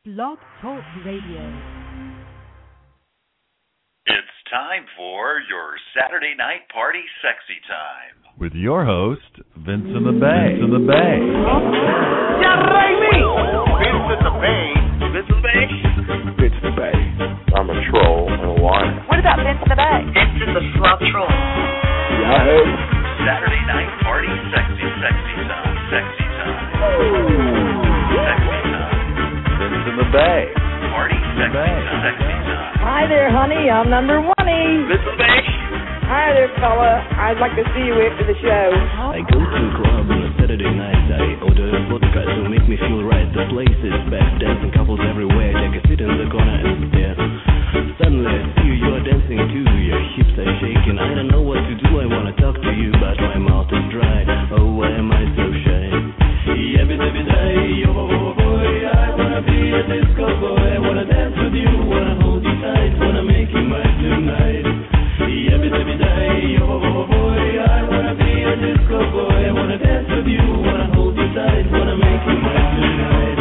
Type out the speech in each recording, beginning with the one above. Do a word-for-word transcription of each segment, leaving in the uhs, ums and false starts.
Blog Talk Radio. It's time for your Saturday night party sexy time. With your host, Vincent the Bay. Vincent the Bay. Vincent the Bay. Vincent the Bay. Vincent the Bay. I'm a troll and a liar. What about Vincent the Bay? Vincent the Slop Troll. Yahoo! Saturday night party sexy, sexy time. Sexy time. Sexy time. Vincent the Bay. Party sexy time. Sexy time. Hi there, honey. I'm number one. Vincent the Bay. Hi there, fella. I'd like to see you after the show. I go to a club on a Saturday night. I order a vodka to make me feel right. The place is packed, dancing couples everywhere. Take a seat in the corner and stare. Suddenly I see you, you're dancing too. Your hips are shaking. I don't know what to do. I wanna talk to you, but my mouth is dry. Oh, why am I so shy? Every every day, oh boy, I wanna be a disco boy. I wanna dance with you, wanna hold you tight, wanna make you mine tonight. Every every day, oh boy, I wanna be a disco boy. I wanna dance with you, wanna hold you tight, wanna make you mine tonight.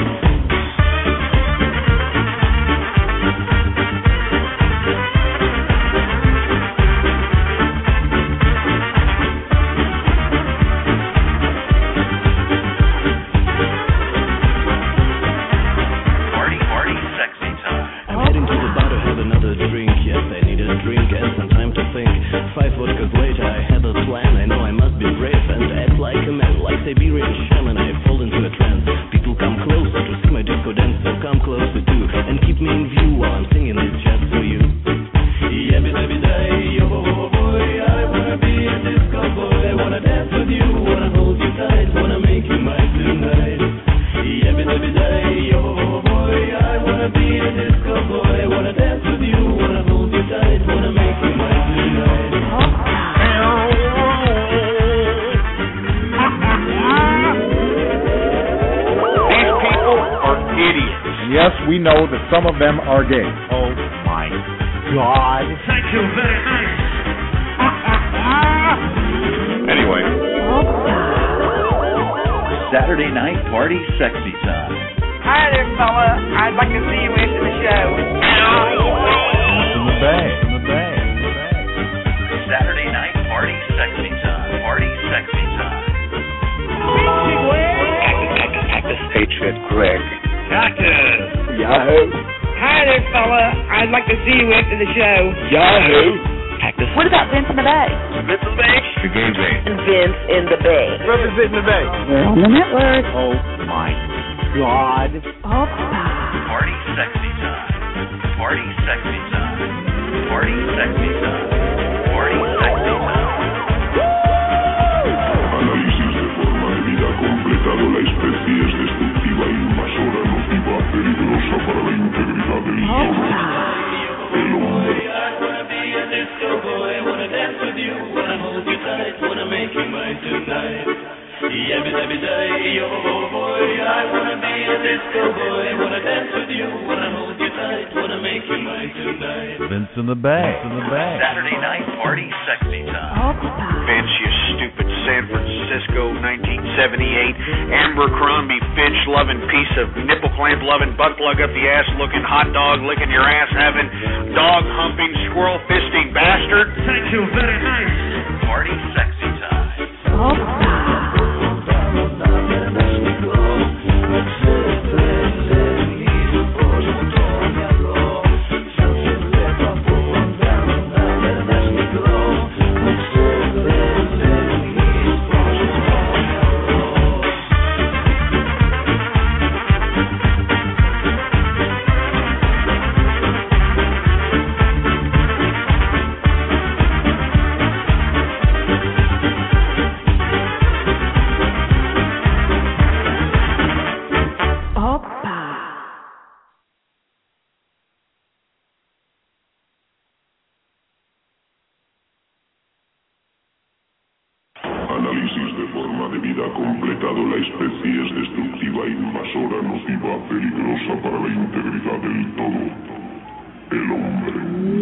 Party, party, sexy time. I'm heading to the bar to have another drink. Yes, I need a drink and some time to think. Five vodkas later, I have a plan. I know I must be brave and act like a man. Like Siberian shaman, I fall into a trance. People come closer to see my disco dance, so come closer too and keep me in view while I'm singing this just for you. Every every day, oh boy, I wanna be a disco boy. I wanna dance with you, wanna hold you tight, wanna make you mine tonight. Every every day, oh boy, I wanna be a disco boy. I wanna dance with you, wanna hold you tight, wanna make you mine tonight. These people are idiots. And yes, we know that some of them are gay. Oh my God. Thank you very much. Anyway, Saturday night party sexy time. Hi there, fella. I'd like to see you after the show. Vincent the Bay. Vincent the Bay. Saturday night party sexy time. Party sexy time. H. Ed Greg. Cactus. Yahoo! Hi there, fella. I'd like to see you after the show. Yahoo! Cactus. What about Vincent the Bay? Vincent the Bay. The game's in. And Vince in the Bay. representing the Bay. We're on the network. Oh my God. Party sexy time. Party sexy time. Party sexy time. Party sexy time. Análisis de forma de vida completado. La especie es destructiva, invasora, nociva, peligrosa para la integridad del el hombre. Disco boy, I wanna dance with you, wanna hold you tight, wanna make you mine tonight. Every every day, oh boy, I wanna be a disco boy. I wanna dance with you, wanna hold you tight, wanna make you mine tonight. Vincent the Bay. Vincent the Bay. Saturday night party sexy time. Vince, you stupid San Francisco nineteen seventy-eight Abercrombie Finch loving piece of nipple clamp loving butt plug up the ass looking hot dog licking your ass having dog humping squirrel fisting bastard. Thank you very much. Party sexy time. Análisis de forma de vida completado. La especie es destructiva, invasora, nociva, peligrosa para la integridad del todo. El hombre.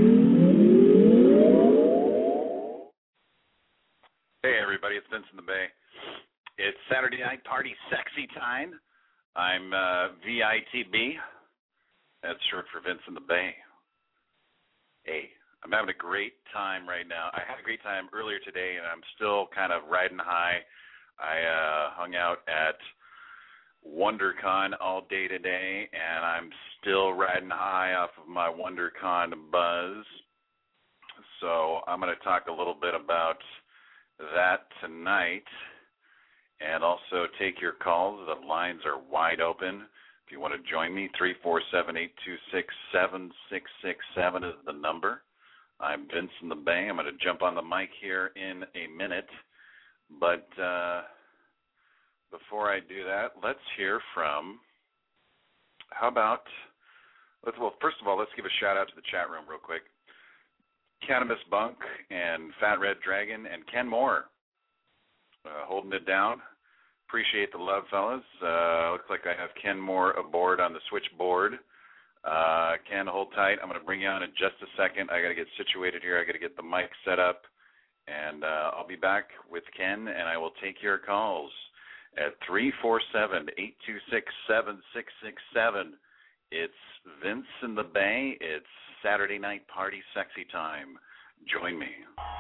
Hey everybody, it's Vincent the Bay. It's Saturday night party sexy time. I'm uh, V I T B. That's short for Vince in the Bay. Hey, I'm having a great time right now. I had a great time earlier today, and I'm still kind of riding high. I uh, hung out at WonderCon all day today, and I'm still riding high off of my WonderCon buzz. So I'm going to talk a little bit about that tonight and also take your calls. The lines are wide open. If you want to join me, three four seven, eight two six, seven six six seven is the number. I'm Vince in the Bay. I'm going to jump on the mic here in a minute. But uh, before I do that, let's hear from, how about, let's, well, first of all, let's give a shout-out to the chat room real quick. Cannabis Bunk and Fat Red Dragon and Ken Moore uh, holding it down. Appreciate the love, fellas. Uh, looks like I have Ken Moore aboard on the switchboard. Uh, Ken, hold tight. I'm going to bring you on in just a second. I got to get situated here. I got to get the mic set up, and uh, I'll be back with Ken, and I will take your calls at three four seven, eight two six, seven six six seven. It's Vince in the Bay. It's Saturday night party sexy time. Join me.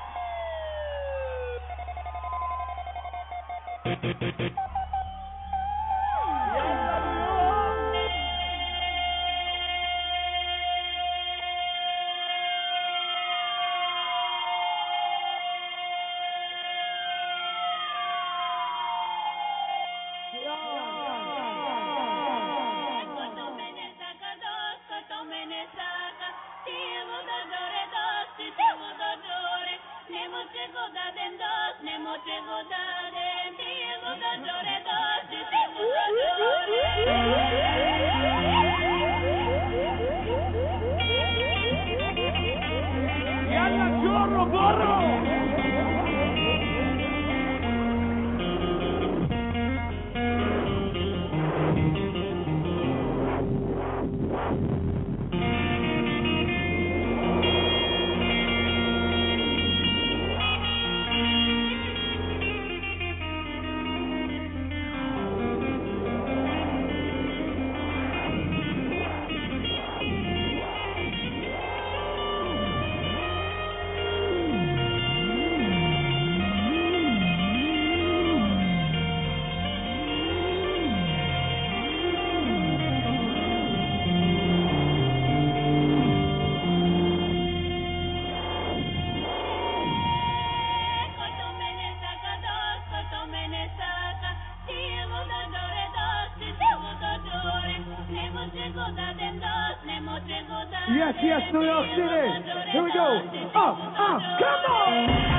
Yes, yes, New York City. Here we go. Oh, oh, come on!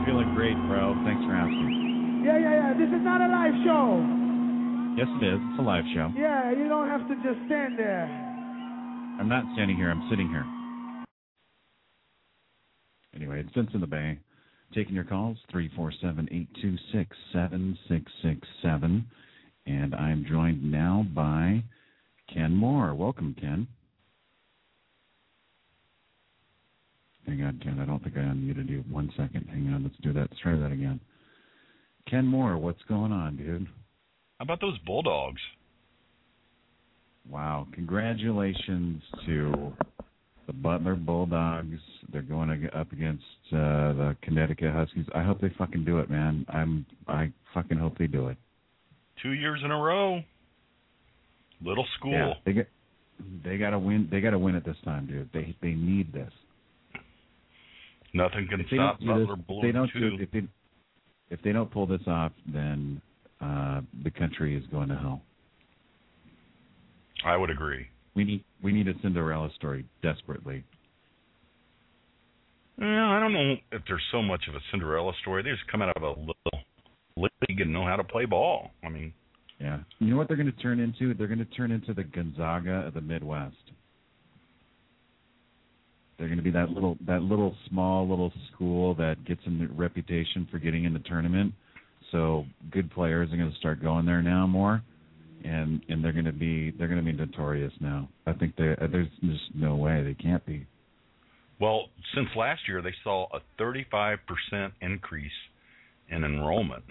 feeling great, bro. Thanks for asking. Yeah, yeah, yeah. This is not a live show. Yes, it is. It's a live show. Yeah, you don't have to just stand there. I'm not standing here. I'm sitting here. Anyway, it's Vince in the Bay. Taking your calls, three four seven, eight two six, seven six six seven. And I'm joined now by Ken Moore. Welcome, Ken. Hang on, Ken. I don't think I unmuted you. One second. Hang on. Let's do that. Let's try that again. Ken Moore, what's going on, dude? How about those Bulldogs? Wow. Congratulations to the Butler Bulldogs. They're going up against uh, the Connecticut Huskies. I hope they fucking do it, man. I'm. I fucking hope they do it. Two years in a row. Little school. Yeah, they get. They gotta win. They gotta win it this time, dude. They they need this. Nothing can if they stop don't do Butler this, Bull if they don't two. do, if they if they don't pull this off, then uh, the country is going to hell. I would agree. We need we need a Cinderella story desperately. Well, I don't know if there's so much of a Cinderella story. They just come out of a little league and know how to play ball. I mean, yeah. You know what they're going to turn into? They're going to turn into the Gonzaga of the Midwest. They're going to be that little, that little small little school that gets a reputation for getting in the tournament. So good players are going to start going there now more, and and they're going to be they're going to be notorious now. I think they there's just no way they can't be. Well, since last year they saw a thirty-five percent increase in enrollment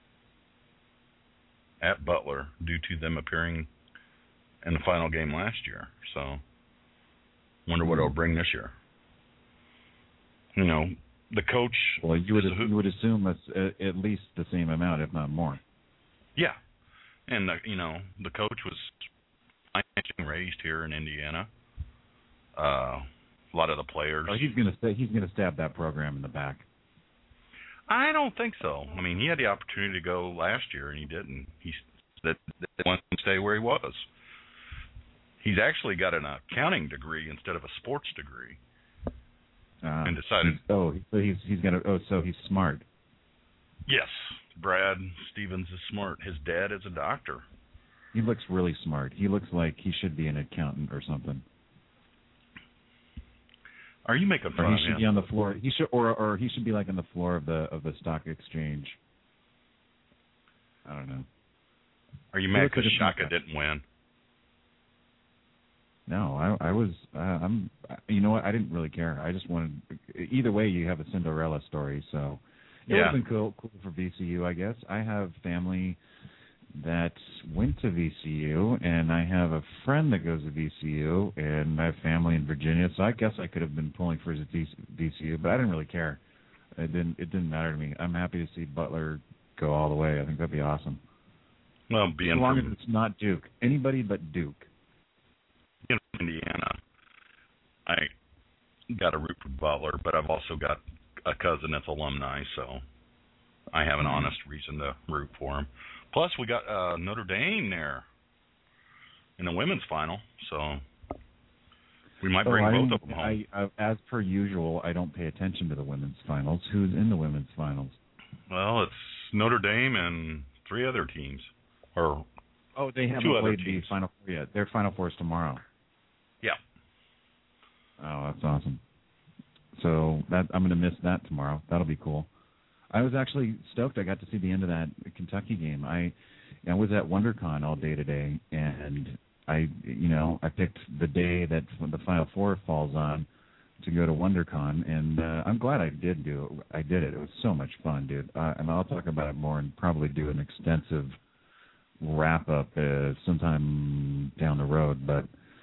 at Butler due to them appearing in the final game last year. So, wonder what it'll bring this year. You know, the coach. Well, you would who, you would assume it's at least the same amount, if not more. Yeah, and the, you know the coach was raised here in Indiana. Uh, a lot of the players. Oh, he's gonna st- he's gonna stab that program in the back. I don't think so. I mean, he had the opportunity to go last year, and he didn't. He that wanted to stay where he was. He's actually got an accounting degree instead of a sports degree, uh, and decided. He's, oh, so he's he's gonna. Oh, so he's smart. Yes, Brad Stevens is smart. His dad is a doctor. He looks really smart. He looks like he should be an accountant or something. Are you making fun or he of should him? be on the floor. He should, or or he should be like on the floor of the of the stock exchange. I don't know. Are you mad because like Shaka didn't win? No, I I was. Uh, I'm. You know what? I didn't really care. I just wanted. Either way, you have a Cinderella story, so it yeah. would have been cool, cool for V C U, I guess. I have family that went to V C U, and I have a friend that goes to V C U, and I have family in Virginia, so I guess I could have been pulling for V C U, but I didn't really care. It didn't it didn't matter to me. I'm happy to see Butler go all the way. I think that'd be awesome. Well, being as long from, as it's not Duke. Anybody but Duke. In Indiana, I got a root for Butler, but I've also got a cousin that's alumni, so I have an mm-hmm. honest reason to root for him. Plus, we got uh, Notre Dame there in the women's final, so we might bring oh, both of them home. I, I, as per usual, I don't pay attention to the women's finals. Who's in the women's finals? Well, it's Notre Dame and three other teams. Or oh, they haven't two played other the Final Four yet. Their Final Four is tomorrow. Yeah. Oh, that's awesome. So that I'm going to miss that tomorrow. That'll be cool. I was actually stoked. I got to see the end of that Kentucky game. I I was at WonderCon all day today, and I you know I picked the day that the Final Four falls on to go to WonderCon, and uh, I'm glad I did do it. I did it. It was so much fun, dude. Uh, and I'll talk about it more and probably do an extensive wrap up uh, sometime down the road, but.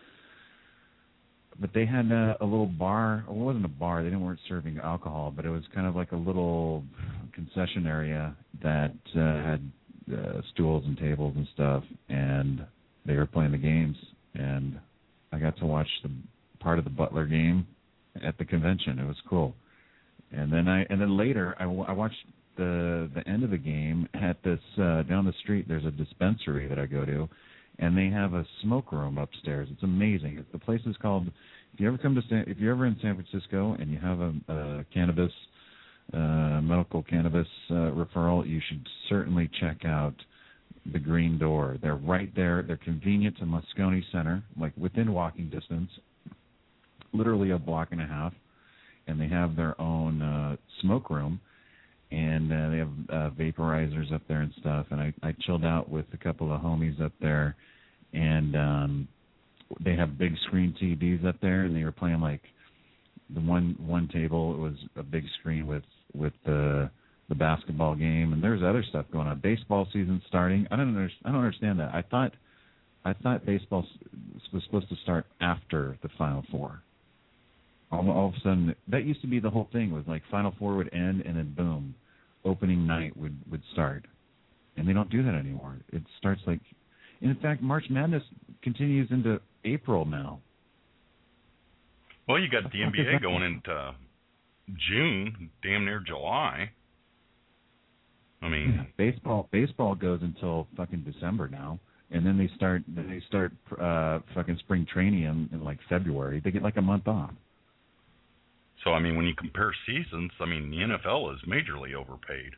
But they had a, a little bar. Well, it wasn't a bar. They didn't weren't serving alcohol, but it was kind of like a little concession area that uh, had uh, stools and tables and stuff. And they were playing the games, and I got to watch the part of the Butler game at the convention. It was cool. And then I and then later I, I watched the the end of the game at this uh, down the street. There's a dispensary that I go to. And they have a smoke room upstairs. It's amazing. The place is called. If you ever come to San, if you're ever in San Francisco and you have a, a cannabis uh, medical cannabis uh, referral, you should certainly check out the Green Door. They're right there. They're convenient to Moscone Center, like within walking distance, literally a block and a half. And they have their own uh, smoke room, and uh, they have uh, vaporizers up there and stuff. And I, I chilled out with a couple of homies up there, and um, they have big screen T Vs up there, and they were playing like the one one table. It was a big screen with with the the basketball game, and there's other stuff going on. Baseball season starting. I don't understand, I don't understand that. I thought I thought baseball was supposed to start after the Final Four. All, all of a sudden, that used to be the whole thing, was like Final Four would end and then boom, opening night would, would start. And they don't do that anymore. It starts like, in fact, March Madness continues into April now. Well, you got the N B A going into June, damn near July. I mean, yeah, baseball baseball goes until fucking December now, and then they start then they start uh, fucking spring training in, in like February. They get like a month off. So, I mean, when you compare seasons, I mean, the N F L is majorly overpaid.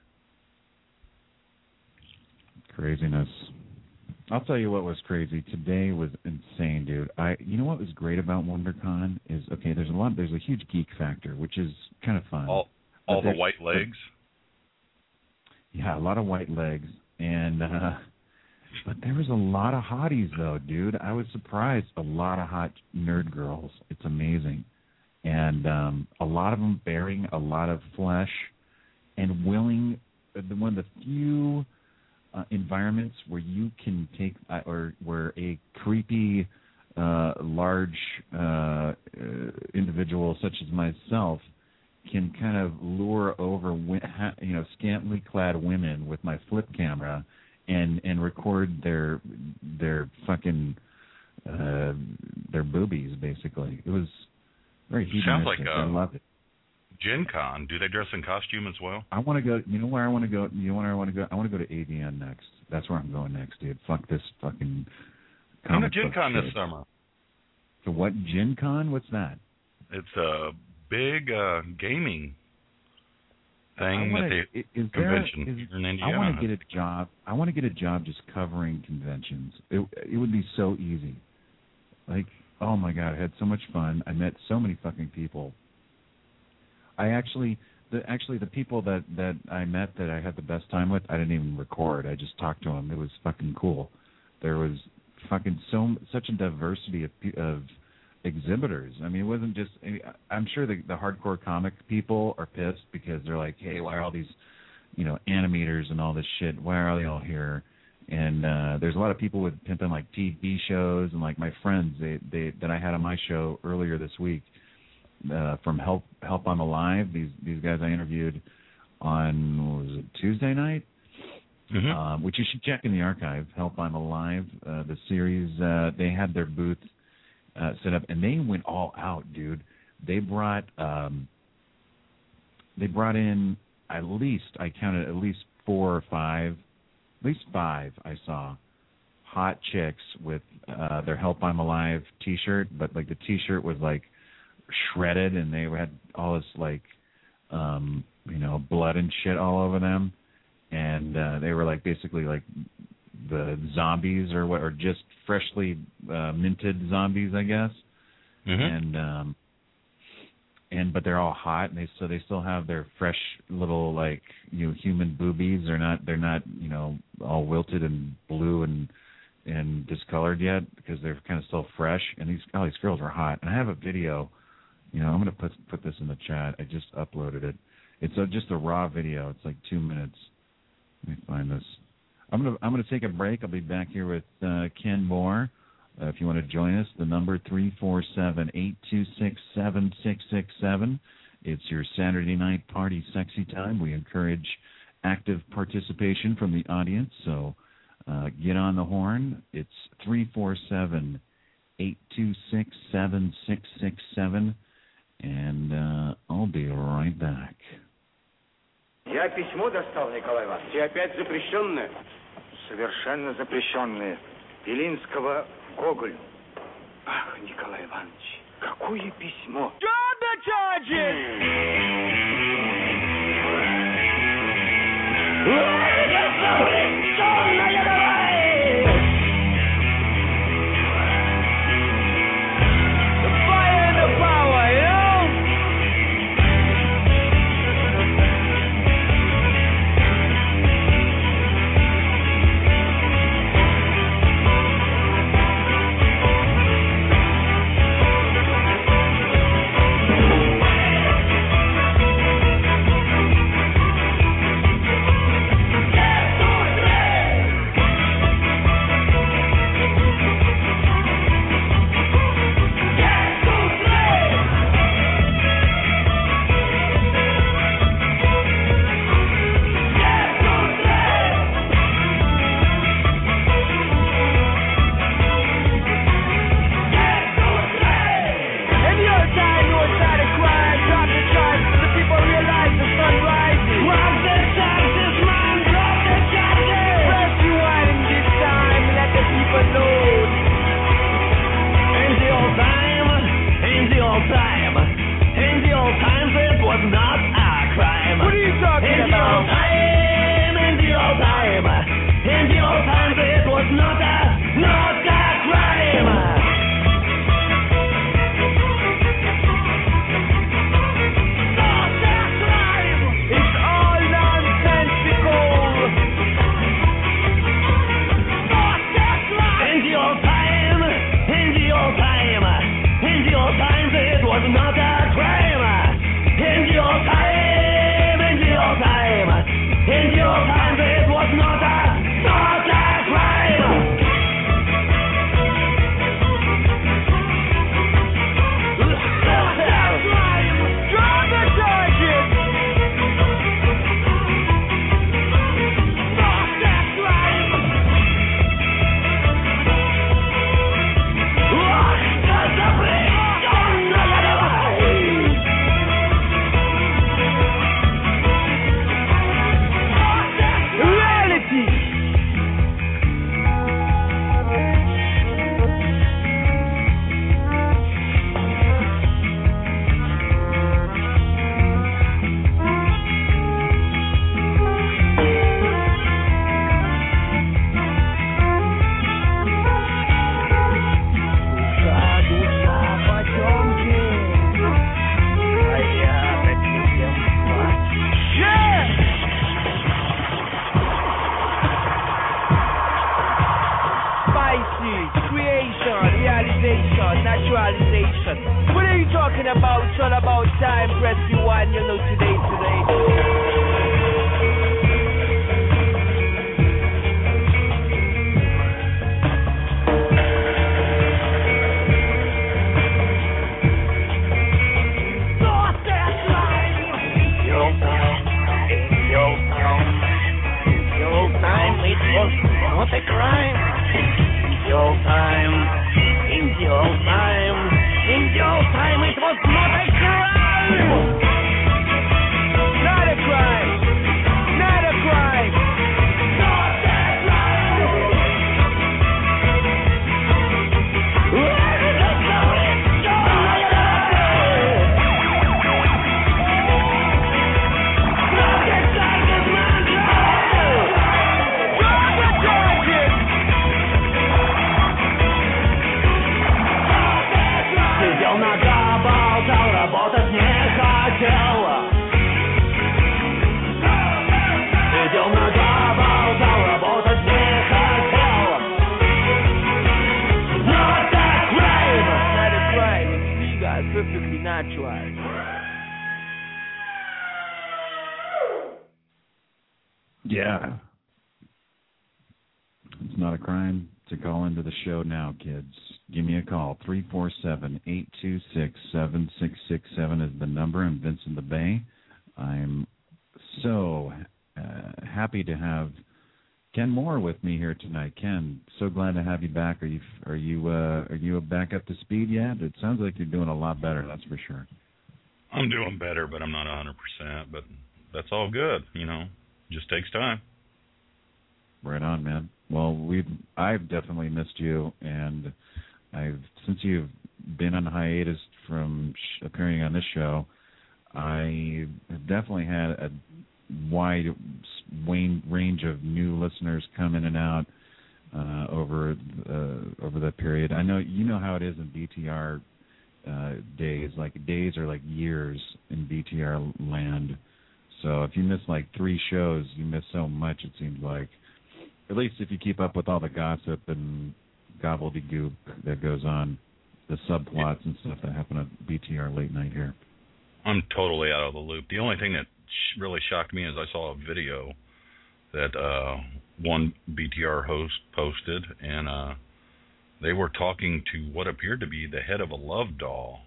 Craziness. I'll tell you what was crazy. Today was insane, dude. I, you know what was great about WonderCon is, okay, there's a lot, there's a huge geek factor, which is kind of fun. All, all the white legs? Yeah, a lot of white legs. And, uh, but there was a lot of hotties, though, dude. I was surprised. A lot of hot nerd girls. It's amazing. And um, a lot of them bearing a lot of flesh and willing, one of the few uh, environments where you can take, uh, or where a creepy, uh, large uh, uh, individual such as myself can kind of lure over, you know, scantily clad women with my flip camera and, and record their their fucking uh, their boobies, basically. It was very hedonistic. Sounds like uh, I love it. Gen Con. Do they dress in costume as well? I want to go. You know where I want to go? You know where I want to go? I want to go to A V N next. That's where I'm going next, dude. Fuck this fucking. Come to Gen Con this summer. So what? Gen Con? What's that? It's a big uh, gaming thing wanna, at the is convention there, is, here in Indiana. I want to get a job. I want to get a job just covering conventions. It it would be so easy. Like, oh my God, I had so much fun. I met so many fucking people. I actually, the actually the people that, that I met that I had the best time with, I didn't even record. I just talked to them. It was fucking cool. There was fucking so such a diversity of of exhibitors. I mean, it wasn't just. I mean, I'm sure the the hardcore comic people are pissed because they're like, hey, why are all these, you know, animators and all this shit? Why are they all here? And uh, there's a lot of people with pimping like T V shows, and like my friends they, they that I had on my show earlier this week uh, from Help Help I'm Alive. These these guys I interviewed on what was it Tuesday night, mm-hmm. um, which you should check in the archive. Help I'm Alive, uh, the series. Uh, they had their booth uh, set up, and they went all out, dude. They brought um, they brought in at least I counted at least four or five. At least five I saw hot chicks with uh, their Help I'm Alive T-shirt, but like the T-shirt was like shredded, and they had all this like um, you know blood and shit all over them, and uh, they were like basically like the zombies or what, or just freshly uh, minted zombies, I guess, mm-hmm. and um, and but they're all hot, and they so they still have their fresh little like you know human boobies. They're not they're not you know all wilted and blue and and discolored yet because they're kind of still fresh. And these all these girls are hot. And I have a video. You know I'm gonna put put this in the chat. I just uploaded it. It's a, just a raw video. It's like two minutes. Let me find this. I'm gonna I'm gonna take a break. I'll be back here with uh, Ken Moore. Uh, if you want to join us, the number three four seven, eight two six, seven six six seven. It's your Saturday night party sexy time. We encourage active participation from the audience, so uh, get on the horn. It's three four seven, eight two six, seven six six seven, and uh, I'll be right back. Я письмо достал, Николай Иванович, и опять запрещенное. Совершенно запрещенное. Белинского Гоголю. Ах, Николай Иванович, какое письмо! Drop the charges! time, press rewind, you know today, today. Not a crime. In your time, in your time, in your time, it was not a crime. Not a crime. Not a crime. Not a crime. Where is the police? Работать не хотела. Идем на завал, работать не хотела. Not a crime. Not a crime. It's legal, perfectly natural. Yeah. It's not a crime to call into the show now, kids. Give me a call. three four seven, eight two six, seven six six seven is the number. I'm Vincent the Bay. I'm so uh, happy to have Ken Moore with me here tonight. Ken, so glad to have you back. Are you are you uh, are you back up to speed yet? It sounds like you're doing a lot better, that's for sure. I'm doing better, but I'm not one hundred percent. But that's all good, you know. Just takes time. Right on, man. Well, we've I've definitely missed you, and I've since you've been on hiatus from sh- appearing on this show, I have definitely had a wide range of new listeners come in and out uh, over uh, over that period. I know you know how it is in B T R uh, days. Like days are like years in B T R land. So if you miss like three shows, you miss so much. It seems like. At least if you keep up with all the gossip and gobbledygook that goes on, the subplots and stuff that happen at B T R late night here. I'm totally out of the loop. The only thing that sh- really shocked me is I saw a video that uh, one B T R host posted, and uh, they were talking to what appeared to be the head of a love doll.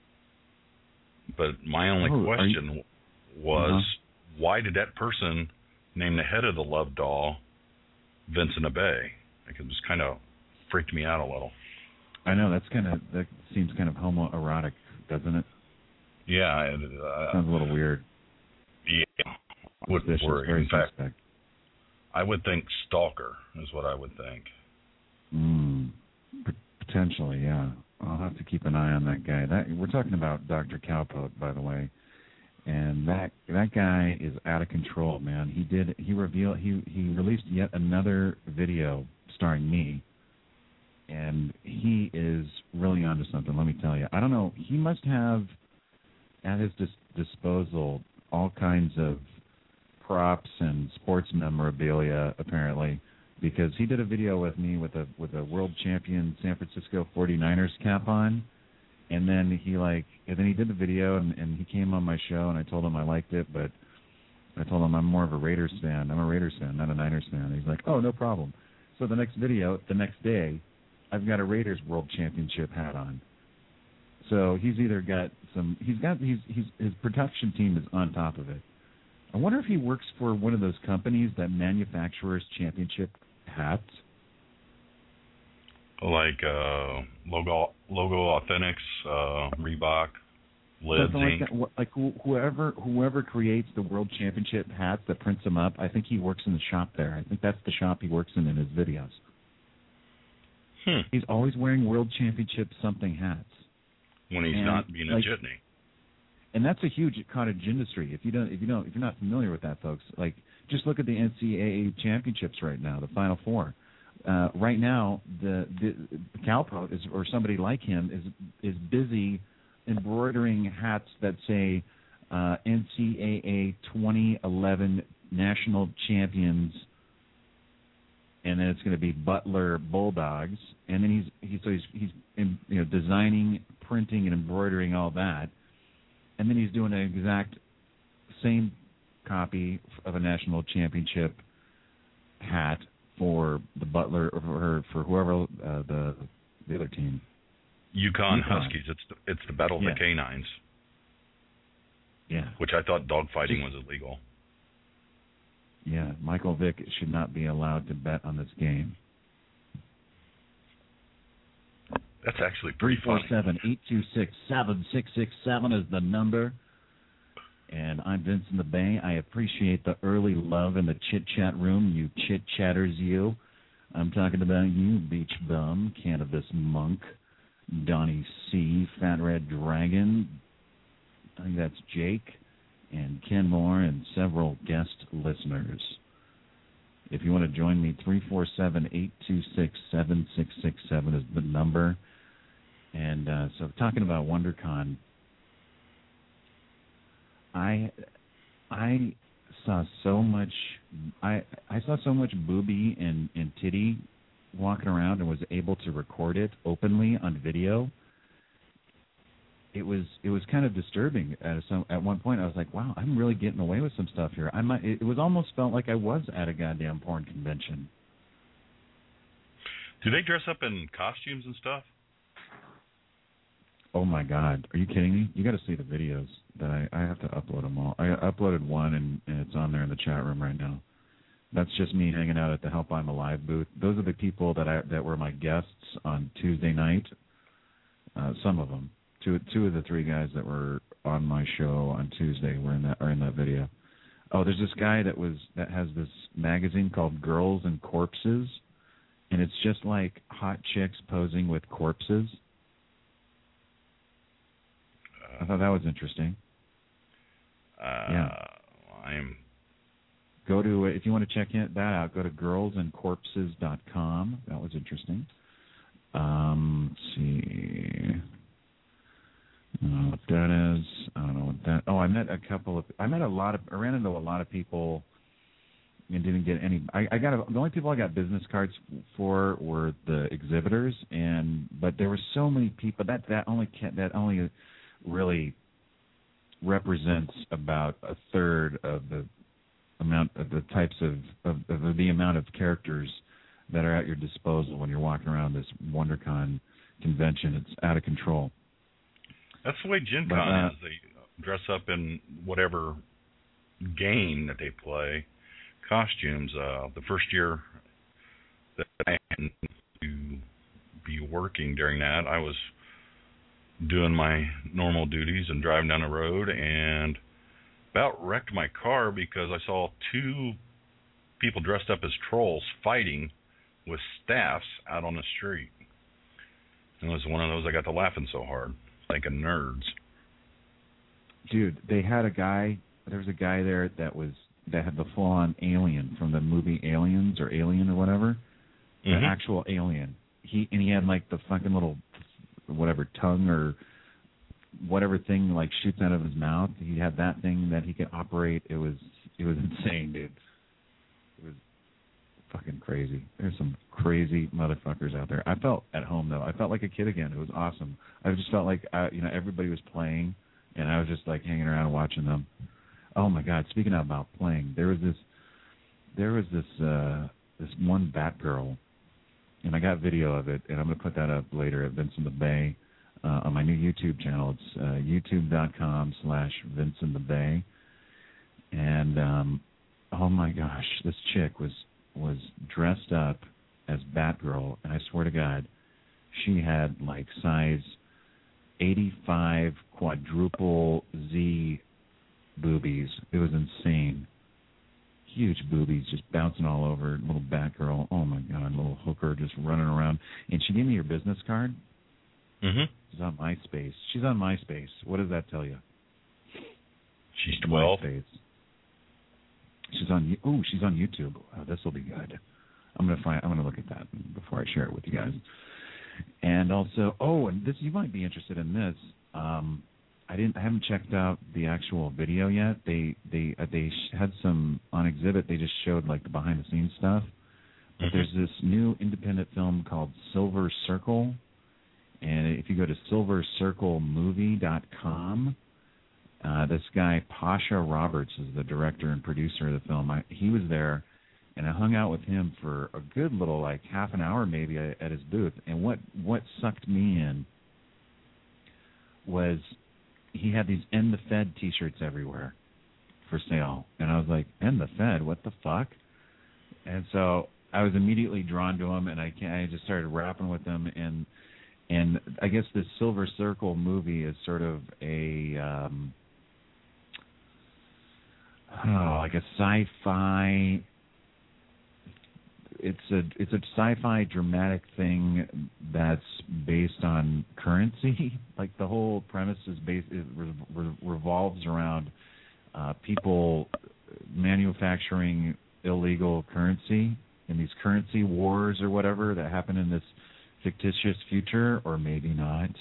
But my only oh, question you... was, uh-huh. why did that person name the head of the love doll Vincent Abay? Like, it just kind of freaked me out a little. I know, that's kind of that seems kind of homoerotic, doesn't it? Yeah, it, uh, sounds a little weird. Yeah, I would Suspicious, worry. very In fact, suspect. I would think stalker is what I would think. Mm, p- potentially, yeah. I'll have to keep an eye on that guy. That we're talking about Doctor Cowpoke, by the way. And that that guy is out of control, man. He did he revealed he he released yet another video starring me, and he is really onto something. Let me tell you. I don't know. He must have at his dis- disposal all kinds of props and sports memorabilia, apparently, because he did a video with me with a with a world champion San Francisco forty-niners cap on. And then he like, and then he did the video, and, and he came on my show, and I told him I liked it, but I told him I'm more of a Raiders fan. I'm a Raiders fan, not a Niners fan. And he's like, oh, no problem. So the next video, the next day, I've got a Raiders World Championship hat on. So he's either got some, he's got, he's, he's his production team is on top of it. I wonder if he works for one of those companies that manufactures championship hats. Like uh, logo, logo Authentics, uh, Reebok, Lids, like that. Like wh- whoever whoever creates the World Championship hats that prints them up, I think he works in the shop there. I think that's the shop he works in in his videos. Hmm. He's always wearing World Championship something hats. When he's and not being like, a jitney. And that's a huge cottage industry. If you don't, if you don't, if you're not familiar with that, folks, like just look at the N C double A championships right now, the Final Four. Uh, right now, the, the, the Cowpoke is, or somebody like him is is busy embroidering hats that say uh, N C double A twenty eleven National Champions, and then it's going to be Butler Bulldogs, and then he's he's so he's, he's in, you know designing, printing, and embroidering all that, and then he's doing an exact same copy of a national championship hat for the Butler or for, for whoever uh, the the other team. Yukon, Yukon. Huskies. It's the, it's the Battle of Yeah. the Canines. Yeah. Which I thought dogfighting was illegal. Yeah, Michael Vick should not be allowed to bet on this game. That's actually pretty three four funny. seven, eight two six, seven six six seven is the number. And I'm Vincent the Bay. I appreciate the early love in the chit-chat room, you chit-chatters, you. I'm talking about you, Beach Bum, Cannabis Monk, Donnie C., Fat Red Dragon, I think that's Jake, and Ken Moore, and several guest listeners. If you want to join me, three four seven, eight two six, seven six six seven is the number. And uh, so talking about WonderCon, I I saw so much I I saw so much booby and, and titty walking around and was able to record it openly on video. It was it was kind of disturbing at some at one point. I was like, wow, I'm really getting away with some stuff here. I might it was almost felt like I was at a goddamn porn convention. Do they dress up in costumes and stuff? Oh my God, are you kidding me? You got to see the videos that I I have to upload them all. I uploaded one and, and it's on there in the chat room right now. That's just me hanging out at the Help I'm Alive booth. Those are the people that I that were my guests on Tuesday night. Uh, some of them, two two of the three guys that were on my show on Tuesday were in that are in that video. Oh, there's this guy that was that has this magazine called Girls and Corpses, and it's just like hot chicks posing with corpses. I thought that was interesting. Uh, yeah. I'm. Go to, if you want to check that out, go to girls and corpses dot com. That was interesting. Um, let's see. I don't know what that is. I don't know what that. Oh, I met a couple of. I met a lot of. I ran into a lot of people, and didn't get any. I, I got a, the only people I got business cards for were the exhibitors, and but there were so many people that that only can, that only really represents about a third of the amount of the types of, of, of the amount of characters that are at your disposal when you're walking around this WonderCon convention. It's out of control. That's the way Gen But, Con uh, is. They dress up in whatever game that they play, costumes. Uh, the first year that I happened to be working during that, I was doing my normal duties and driving down the road and about wrecked my car because I saw two people dressed up as trolls fighting with staffs out on the street. And it was one of those I got to laughing so hard, thinking nerds. Dude, they had a guy, there was a guy there that was, that had the full-on alien from the movie Aliens or Alien or whatever, Mm-hmm. the actual alien. He and he had like the fucking little whatever tongue or whatever thing like shoots out of his mouth. He had that thing that he could operate. It was it was insane, dude. It was fucking crazy. There's some crazy motherfuckers out there. I felt at home though. I felt like a kid again. It was awesome. I just felt like uh, you know everybody was playing, and I was just like hanging around watching them. Oh my God! Speaking of about playing, there was this there was this uh, this one Batgirl, and I got video of it, and I'm gonna put that up later at Vincent the Bay. Uh, on my new YouTube channel. It's uh, youtube.com slash Vincent the Bay. And, um, oh, my gosh, this chick was was dressed up as Batgirl, and I swear to God, she had, like, size eighty-five quadruple Z boobies. It was insane. Huge boobies just bouncing all over. Little Batgirl. Oh, my God, little hooker just running around. And she gave me her business card. Mm-hmm. She's on MySpace. She's on MySpace. What does that tell you? She's twelve. MySpace. She's on. Oh, she's on YouTube. Oh, this will be good. I'm gonna find. I'm gonna look at that before I share it with you guys. And also, oh, and this you might be interested in this. Um, I didn't. I haven't checked out the actual video yet. They they uh, they had some on exhibit. They just showed like the behind the scenes stuff. But Mm-hmm. there's this new independent film called Silver Circle. And if you go to silver circle movie dot com, Uh, this guy, Pasha Roberts, is the director and producer of the film. I, he was there, and I hung out with him for a good little, like, half an hour maybe at his booth. And what, what sucked me in was he had these End the Fed T-shirts everywhere for sale. And I was like, End the Fed? What the fuck? And so I was immediately drawn to him, and I, I just started rapping with him. And and I guess this Silver Circle movie is sort of a... Um, Oh, like a sci-fi. It's a it's a sci-fi dramatic thing that's based on currency. Like the whole premise is based it re, re, revolves around uh, people manufacturing illegal currency in these currency wars or whatever that happen in this fictitious future, or maybe not.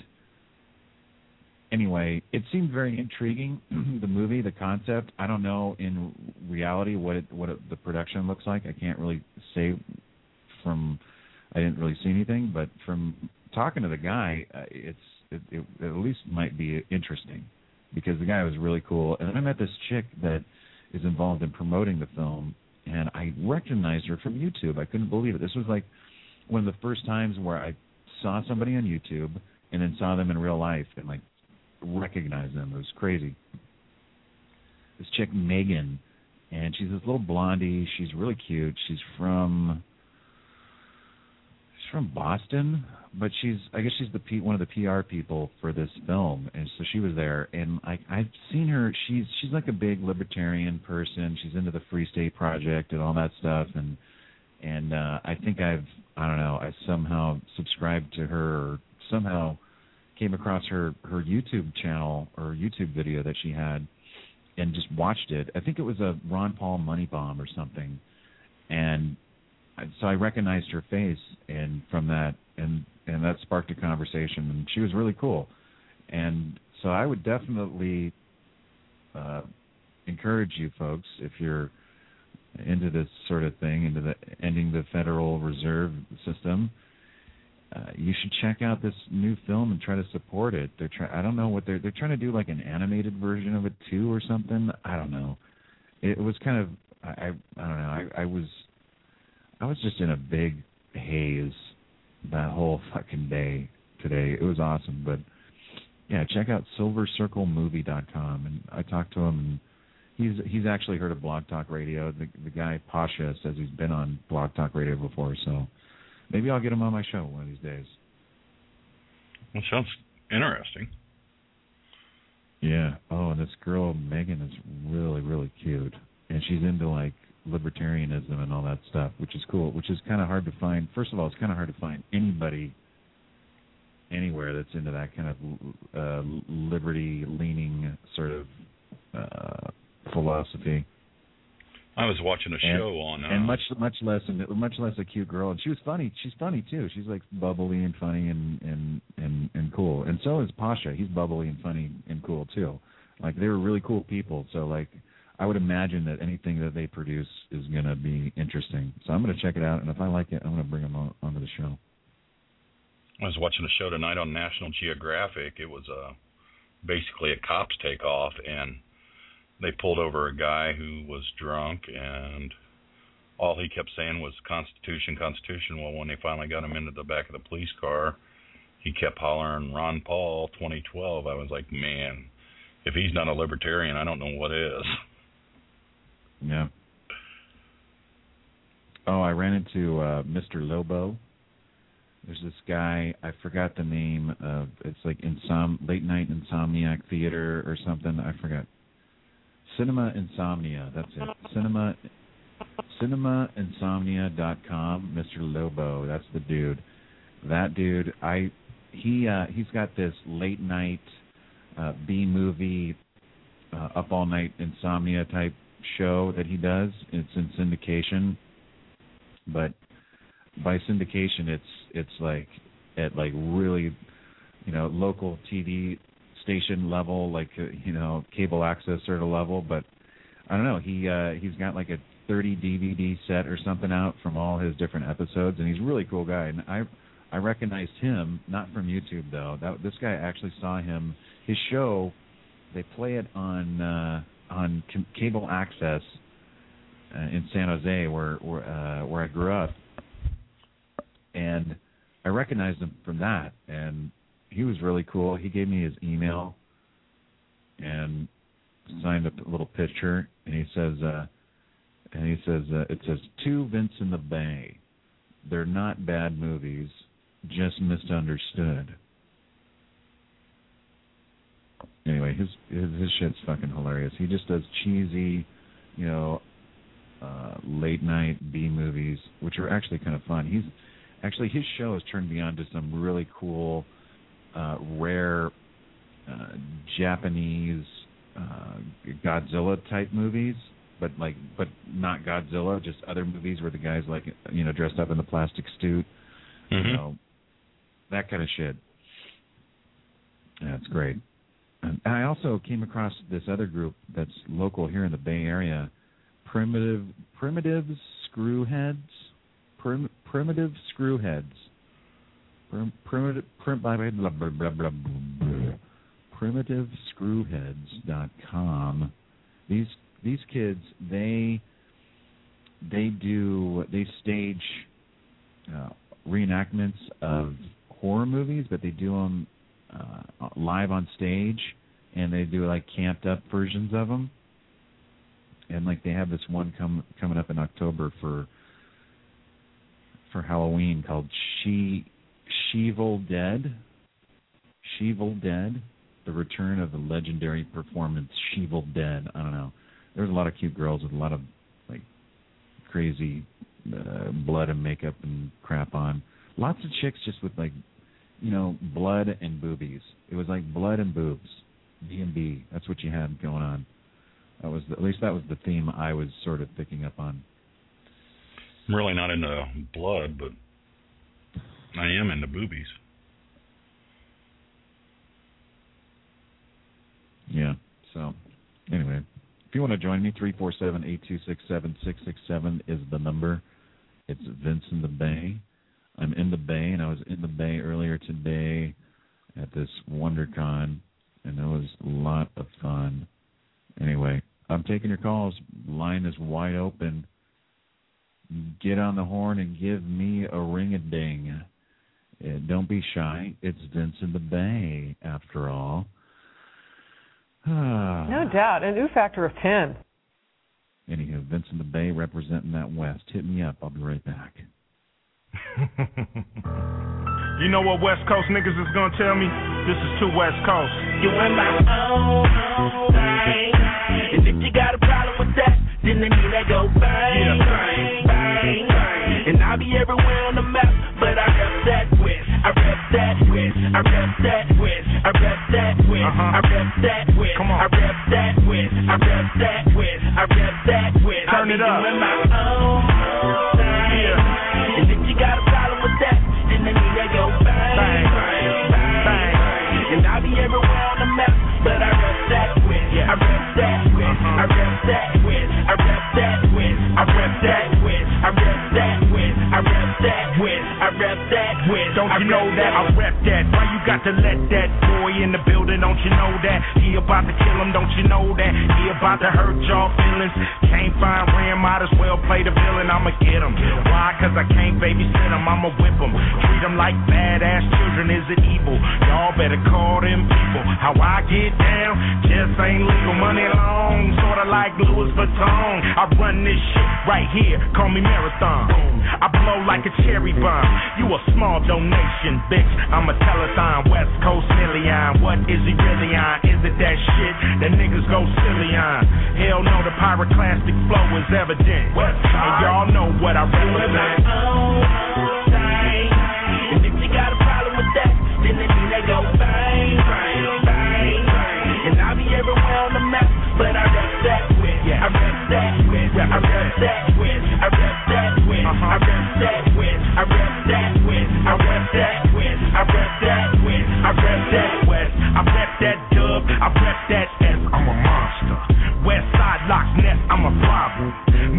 Anyway, it seemed very intriguing, the movie, the concept. I don't know in reality what it, what it, the production looks like. I can't really say from, I didn't really see anything, but from talking to the guy, uh, it's it, it at least might be interesting because the guy was really cool. And then I met this chick that is involved in promoting the film, and I recognized her from YouTube. I couldn't believe it. This was like one of the first times where I saw somebody on YouTube and then saw them in real life and like recognize them. It was crazy. This chick, Megan, and she's this little blondie. She's really cute. She's from she's from Boston, but she's I guess she's the P, one of the P R people for this film, and so she was there. And I I've seen her. She's she's like a big libertarian person. She's into the Free State Project and all that stuff. And and uh, I think I've I don't know. I somehow subscribed to her or somehow came across her, her YouTube channel or YouTube video that she had and just watched it. I think it was a Ron Paul Money Bomb or something. And so I recognized her face and from that, and, and that sparked a conversation. And she was really cool. And so I would definitely uh, encourage you folks, if you're into this sort of thing, into the ending the Federal Reserve System, Uh, you should check out this new film and try to support it. They're try- I don't know what they're they're trying to do, like an animated version of it too or something. I don't know. It was kind of I I, I don't know. I, I was I was just in a big haze that whole fucking day today. It was awesome, but yeah, check out silver circle movie dot com. And I talked to him, and he's he's actually heard of Blog Talk Radio. The the guy Pasha says he's been on Blog Talk Radio before, so. Maybe I'll get him on my show one of these days. Well, sounds interesting. Yeah. Oh, and this girl, Megan, is really, really cute. And she's into, like, libertarianism and all that stuff, which is cool, which is kind of hard to find. First of all, it's kind of hard to find anybody anywhere that's into that kind of uh, liberty-leaning sort of uh, philosophy. I was watching a show and, on, uh, and much much less much less a cute girl, and she was funny. She's funny too. She's like bubbly and funny and and and, and cool. And so is Pasha. He's bubbly and funny and cool too. Like they were really cool people. So like I would imagine that anything that they produce is gonna be interesting. So I'm gonna check it out, and if I like it, I'm gonna bring them on, onto the show. I was watching a show tonight on National Geographic. It was uh, basically a cops takeoff, and they pulled over a guy who was drunk, and all he kept saying was Constitution, Constitution. Well, when they finally got him into the back of the police car, he kept hollering Ron Paul twenty twelve. I was like, man, if he's not a libertarian, I don't know what is. Yeah. Oh, I ran into uh, Mister Lobo. There's this guy, I forgot the name of, it's like Insom- Late Night Insomniac Theater or something, I forgot. Cinema Insomnia, that's it. Cinema, cinema insomnia dot com. Mister Lobo, that's the dude. That dude, I, he, uh, he's got this late night uh, B movie, uh, up all night insomnia type show that he does. It's in syndication, but by syndication, it's it's like at like really, you know, local T V station level, like uh, you know, cable access sort of level. But I don't know. He uh, he's got like a thirty D V D set or something out from all his different episodes, and he's a really cool guy. And I I recognized him not from YouTube though. That this guy, actually saw him. His show they play it on uh, on c- cable access uh, in San Jose, where where, uh, where I grew up, and I recognized him from that, and he was really cool. He gave me his email and signed a little picture, and he says, uh, and he says, uh, it says, "To Vince in the Bay, they're not bad movies, just misunderstood." Anyway, his, his his shit's fucking hilarious. He just does cheesy, you know, uh, late night B movies, which are actually kind of fun. He's actually his show has turned me on to some really cool, uh, rare uh, Japanese uh, Godzilla type movies, but like, but not Godzilla, just other movies where the guy's like, you know, dressed up in the plastic suit, mm-hmm. you know, that kind of shit. Yeah, it's great. And I also came across this other group that's local here in the Bay Area, primitive primitive screwheads, Prim, primitive screwheads, Prim, primitive prim, blah, blah, blah, blah, blah, blah, blah, primitive screwheads dot com. These these kids they they do they stage uh, reenactments of horror movies, but they do them uh, live on stage, and they do like camped up versions of them. And like they have this one come coming up in October for for Halloween called She Sheevil Dead. Sheevil Dead, the return of the legendary performance Sheevil Dead. I don't know. There's a lot of cute girls with a lot of like crazy uh, blood and makeup and crap on. Lots of chicks just with like, you know, blood and boobies. It was like blood and boobs, B and B. That's what you had going on. That was the, at least that was the theme I was sort of picking up on. I'm really not into blood, but I am into boobies. Yeah. So, anyway, if you want to join me, three four seven, eight two six, seven six six seven is the number. It's Vince in the Bay. I'm in the Bay, and I was in the Bay earlier today at this WonderCon, and it was a lot of fun. Anyway, I'm taking your calls. Line is wide open. Get on the horn and give me a ring-a-ding. Uh, don't be shy. It's Vince in the Bay, after all. No doubt. An ooh factor of ten. Anywho, Vince in the Bay representing that West. Hit me up. I'll be right back. You know what West Coast niggas is gonna tell me? This is too West Coast. You in my own, own thing. And if you got a problem with that, then they need to go bang, yeah. bang, bang, bang. And I'll be everywhere on the map, but I rep that West. I rep that West. I rep that West. I rep that West. Uh-huh. I rep that West. Come on. I rep that West. I rep that West. I rep that West. Turn it up. You in my own, own thing. Yeah. And if you got a problem with that, then they need to go bang, bang, bang, bang, bang. And I'll be everywhere on the map, but I rep that West. Yeah. I rep that West. Uh-huh. I rep that West. I rep that West. I rep that West. I rep that West. I rep that West. I rep that West. Don't you know that I rep that? Why you got to let that boy in the building? Don't you know that he about to kill him? Don't you know that he about to hurt y'all feelings? Can't find Ram, might as well play the villain. I'ma get him. Why? Cause I can't babysit him. I'ma whip him. Treat him like badass children. Is it evil? Y'all better call them people. How I get down just ain't legal. Money long, sorta like Louis Vuitton. I run this shit right here. Call me Marathon. I blow like a cherry bomb. You a small donation, bitch. I'm a telethon, West Coast million. What is he really on? Is it that shit that niggas go silly on? Hell no, the pyroclastic flow is evident. And y'all know what I represent. And if you got a problem with that, then they need to go bang, bang, bang, bang. And I'll be everywhere on the map, but I rep that West. I rep that West. I rep that West. I rep that West. I rep that West. I rep that West. I rep that West. I rep that West. I rep that West. I rep that dub. I rep that S. I'm a monster. West Side Loch Ness. I'm a problem. Matter of fact,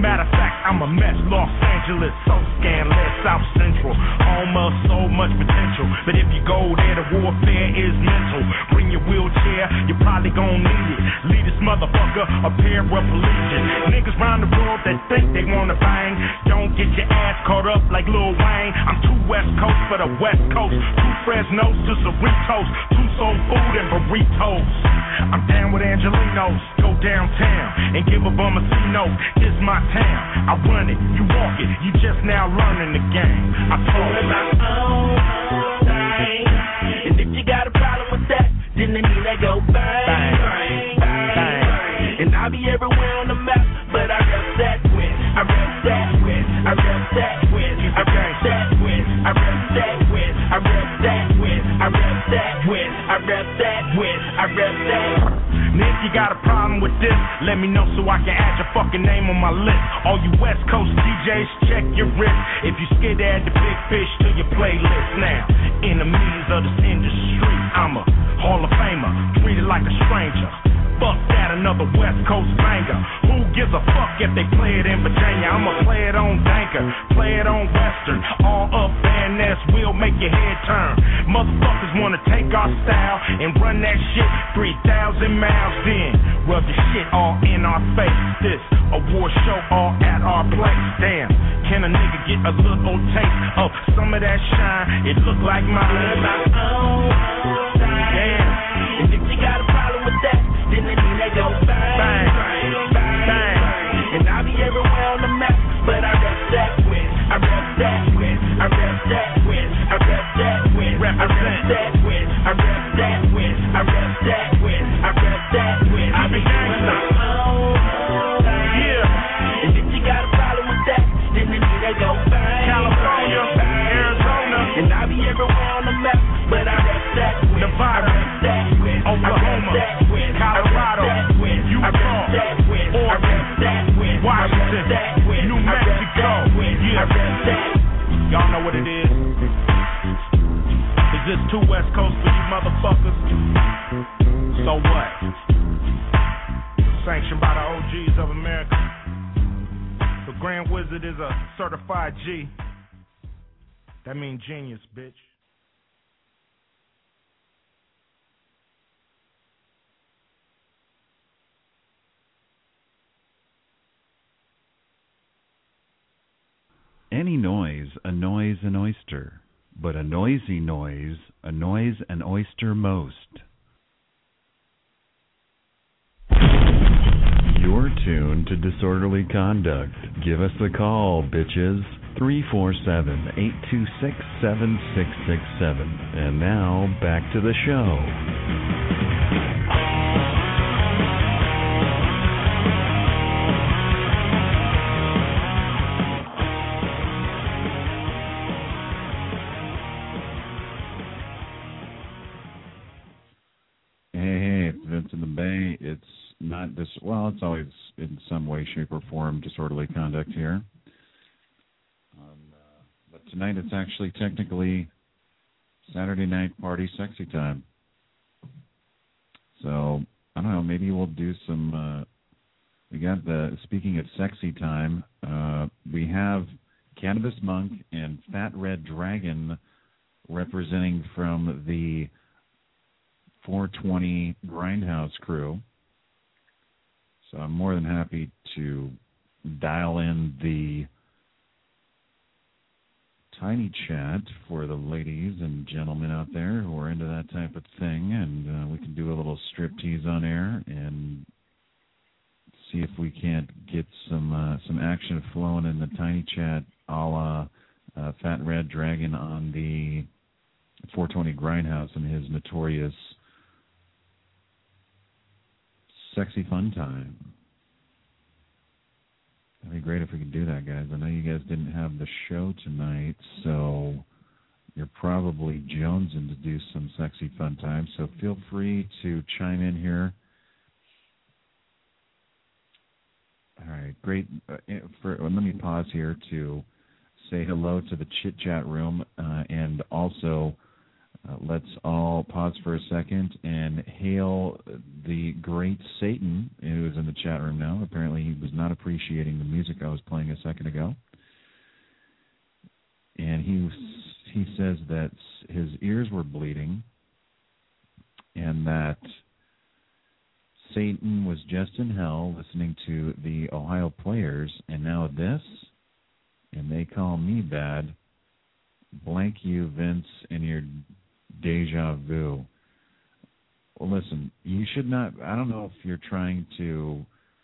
fact, I'm a mess. Los Angeles, so scandalous. South Central, home of so much potential. But if you go there, the warfare is mental. Bring your wheelchair, you probably gon' need it. Lead this motherfucker a paraplegic. Niggas round the world that think they wanna bang. Don't get your ass caught up like Lil Wayne. I'm too West Coast for the West Coast. Two Fresnos to Cerritos. Two soul food and burritos. I'm down with Angelinos. Go downtown and give a bum a C-note. This my town. I run it, you walk it. You just now learning the game. I told you my own thing. And if you got a problem with that, then they need to go bang, bang, bang, bang, bang. And I'll be everywhere on the map, but I rep that with, I rep that with, I rep that with, I rep that with, I rep that with, I rep that with, I rep that with, I rep that with, I rep that. And if you got a problem with this, let me know so I can add your fucking name on my list. All you West Coast D Js, check your wrist. If you scared to add the big fish to your playlist now. Enemies of this industry, I'm a Hall of Famer, treated like a stranger. Fuck that, another West Coast banger. Who gives a fuck if they play it in Virginia? I'ma play it on Danker, play it on Western. All up Van Ness will make your head turn. Motherfuckers wanna take our style and run that shit three thousand miles. Then rub the shit all in our face. This award show all at our place. Damn, can a nigga get a little taste of some of that shine? It look like mine. Damn, and if you got a problem with that, then they need to go bang, bang, bang, bang, bang. And I'll be everywhere on the map, but I rep that with, I rep that with, I rep that with, I rep that with, I rep that with, I rep that with, I rep that with, I rep that with. I be gangsta. Yeah. And if you got a problem with that, then they need to go bang, California, Arizona, and I'll be everywhere on the map, but I rep that with, Nevada, I rep that with, Oklahoma, Colorado, Utah, Oregon, Washington, New Mexico. Yeah. Y'all know what it is. Is this too West Coast for you motherfuckers? So what? Sanctioned by the O Gs of America. The Grand Wizard is a certified G. That means genius, bitch. Any noise annoys an oyster, but a noisy noise annoys an oyster most. You're tuned to Disorderly Conduct. Give us a call, bitches. three four seven, eight two six, seven six six seven. And now, back to the show. In the Bay, it's not this. Well, it's always in some way, shape, or form disorderly conduct here. Um, uh, but tonight, it's actually technically Saturday night party sexy time. So I don't know. Maybe we'll do some. Uh, we got the. Speaking of sexy time, uh, we have Cannabis Monk and Fat Red Dragon representing from the four twenty Grindhouse crew. So I'm more than happy to dial in the tiny chat for the ladies and gentlemen out there who are into that type of thing, and uh, we can do a little striptease on air and see if we can't get some uh, some action flowing in the tiny chat, a la uh, Fat Red Dragon on the four twenty Grindhouse and his notorious Sexy Fun Time. That'd be great if we could do that, guys. I know you guys didn't have the show tonight, so you're probably jonesing to do some Sexy Fun Time, so feel free to chime in here. All right, great. Uh, for, let me pause here to say hello to the chit chat room uh, and also Uh, let's all pause for a second and hail the great Satan, who is in the chat room now. Apparently he was not appreciating the music I was playing a second ago. And he he says that his ears were bleeding and that Satan was just in hell listening to the Ohio Players, and now this, and they call me bad. Blank you, Vince, and your deja vu. Well, listen, you should not, I don't know if you're trying to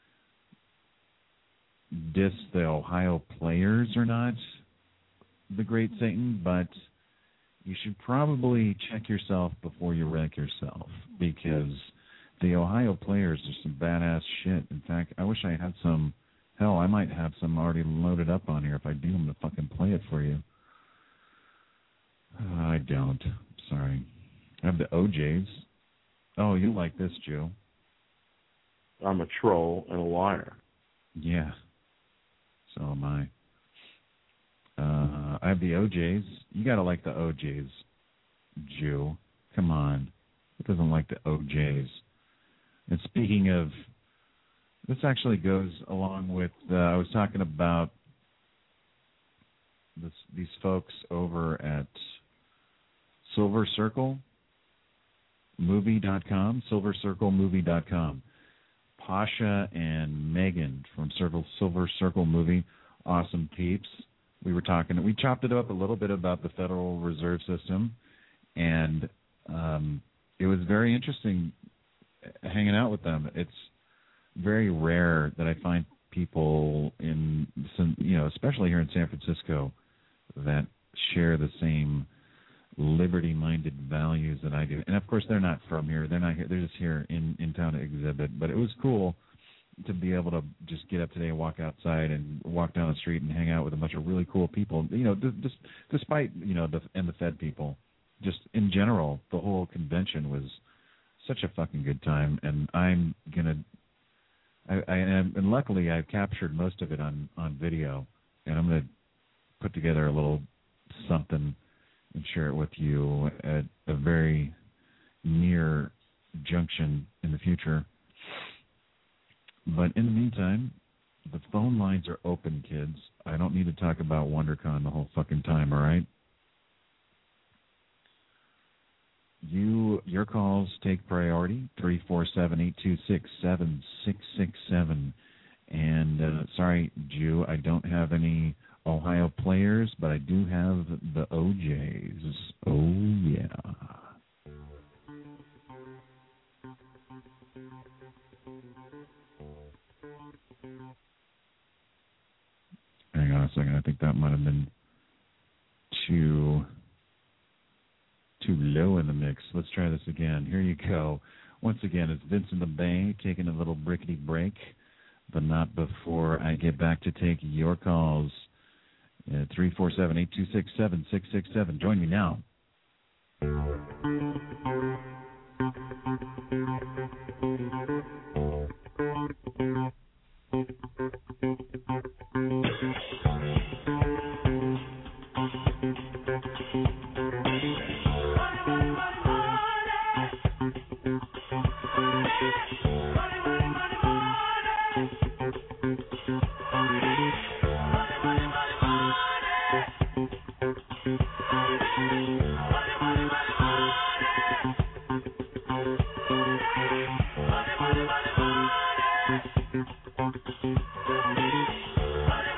diss the Ohio Players or not, the great Satan, but you should probably check yourself before you wreck yourself, because the Ohio Players are some badass shit. In fact, I wish I had some, hell, I might have some already loaded up on here. If I do, I'm going to fucking play it for you. Uh, I don't. Sorry. I have the O Js. Oh, you like this, Joe. I'm a troll and a liar. Yeah. So am I. Uh, I have the O Js. You got to like the O Js, Jew. Come on. Who doesn't like the O Js? And speaking of, this actually goes along with, uh, I was talking about this, these folks over at Silver Circle Movie dot com, Silver Circle Movie dot com. Pasha and Megan from Circle, Silver Circle Movie, awesome peeps. We were talking, we chopped it up a little bit about the Federal Reserve System, and um, it was very interesting hanging out with them. It's very rare that I find people in some, you know, especially here in San Francisco, that share the same liberty-minded values that I do. And of course, they're not from here. They're not here. They're just here in, in town to exhibit. But it was cool to be able to just get up today and walk outside and walk down the street and hang out with a bunch of really cool people. You know, just despite, you know, the and the Fed people, just in general, the whole convention was such a fucking good time. And I'm gonna, I, I am, and luckily I've captured most of it on on video, and I'm gonna put together a little something and share it with you at a very near junction in the future. But in the meantime, the phone lines are open, kids. I don't need to talk about WonderCon the whole fucking time, all right? You, your calls take priority, three four seven, eight two six, seven six six seven. And, uh, sorry, Jew, I don't have any Ohio Players, but I do have the O Js. Oh, yeah. Hang on a second. I think that might have been too too low in the mix. Let's try this again. Here you go. Once again, it's Vincent the Bay taking a little brickety break, but not before I get back to take your calls. Uh, three four seven, eight two six, seven six six seven. Join me now. Money, money, money.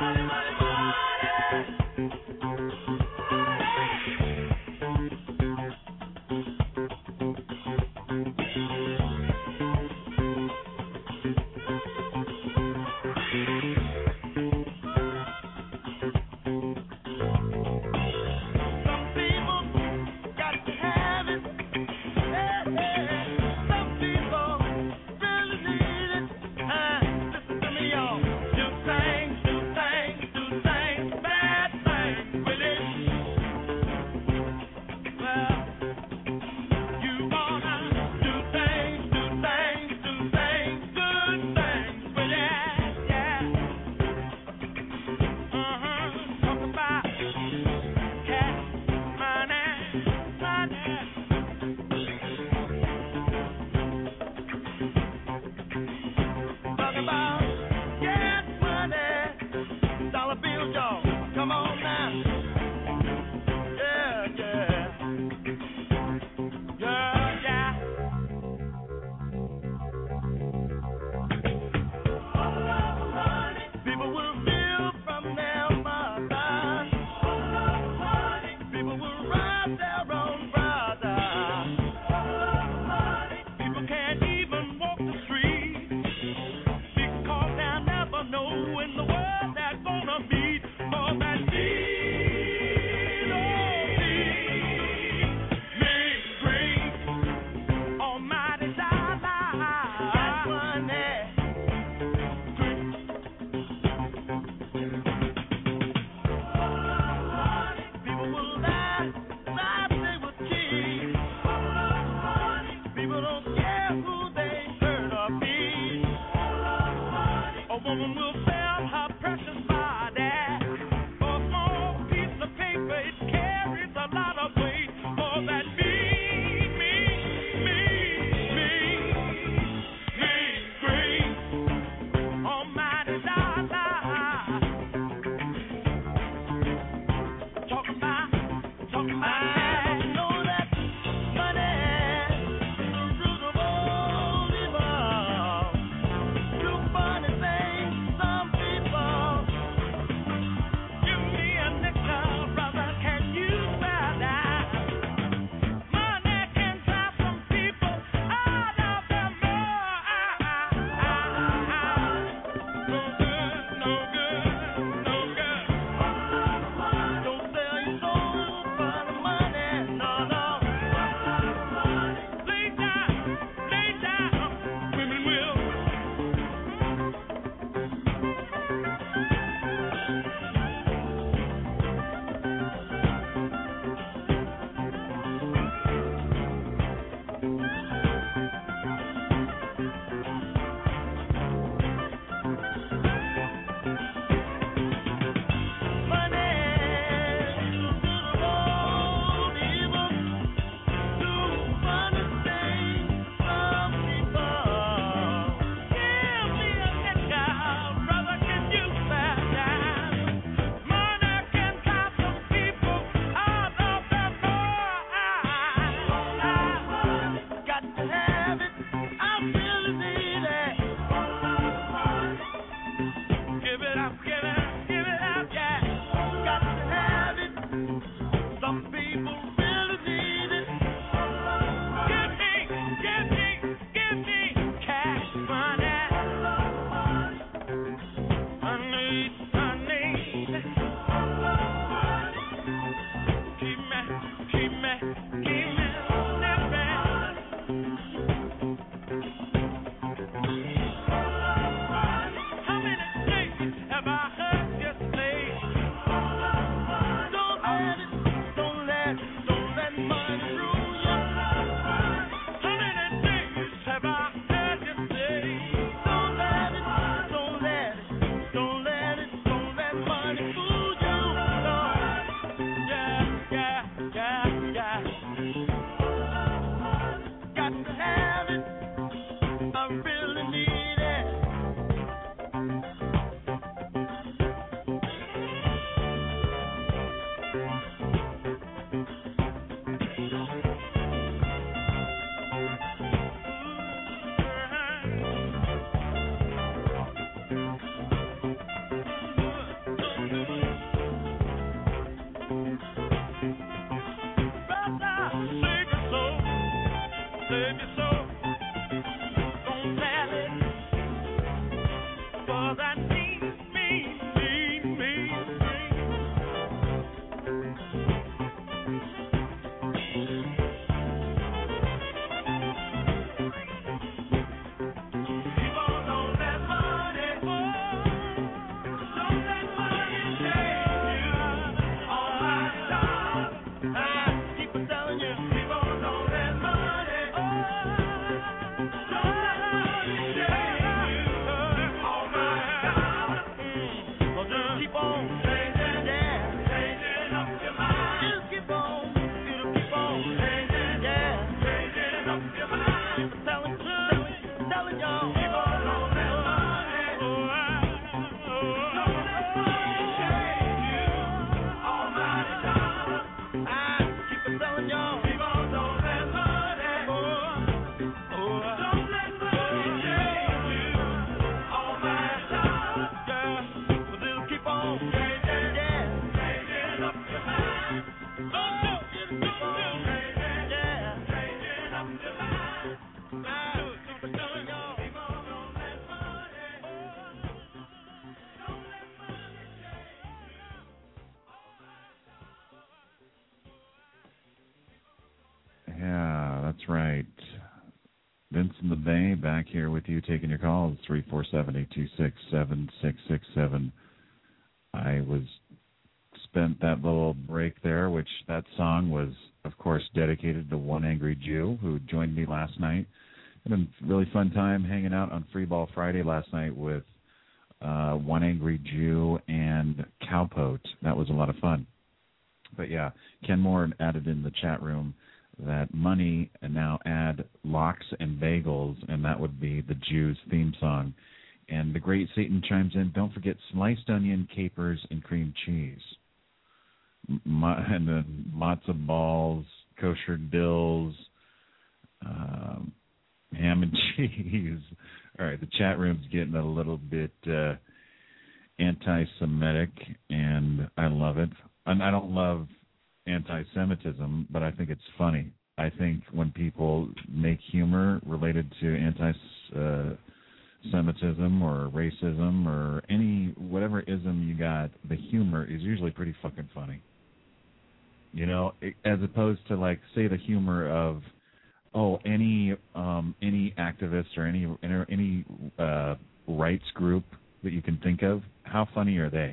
Keep right. Vince in the Bay back here with you, taking your calls, three four seven, eight two six, seven six six seven. I was spent that little break there, which that song was, of course, dedicated to One Angry Jew, who joined me last night. Had a really fun time hanging out on Free Ball Friday last night with uh, One Angry Jew and Cowpote. That was a lot of fun. But, yeah, Ken Moore added in the chat room that Money and now add Lox and Bagels, and that would be the Jews' theme song. And the Great Satan chimes in, don't forget sliced onion, capers, and cream cheese. Ma- and then matzo balls, kosher dills, um, ham and cheese. All right, the chat room's getting a little bit uh, anti-Semitic, and I love it. And I don't love anti-Semitism, but I think it's funny. I think when people make humor related to anti-Semitism or racism or any whatever ism you got, the humor is usually pretty fucking funny. You know, as opposed to, like, say the humor of, oh, any um, any activist or any any uh, rights group that you can think of, how funny are they?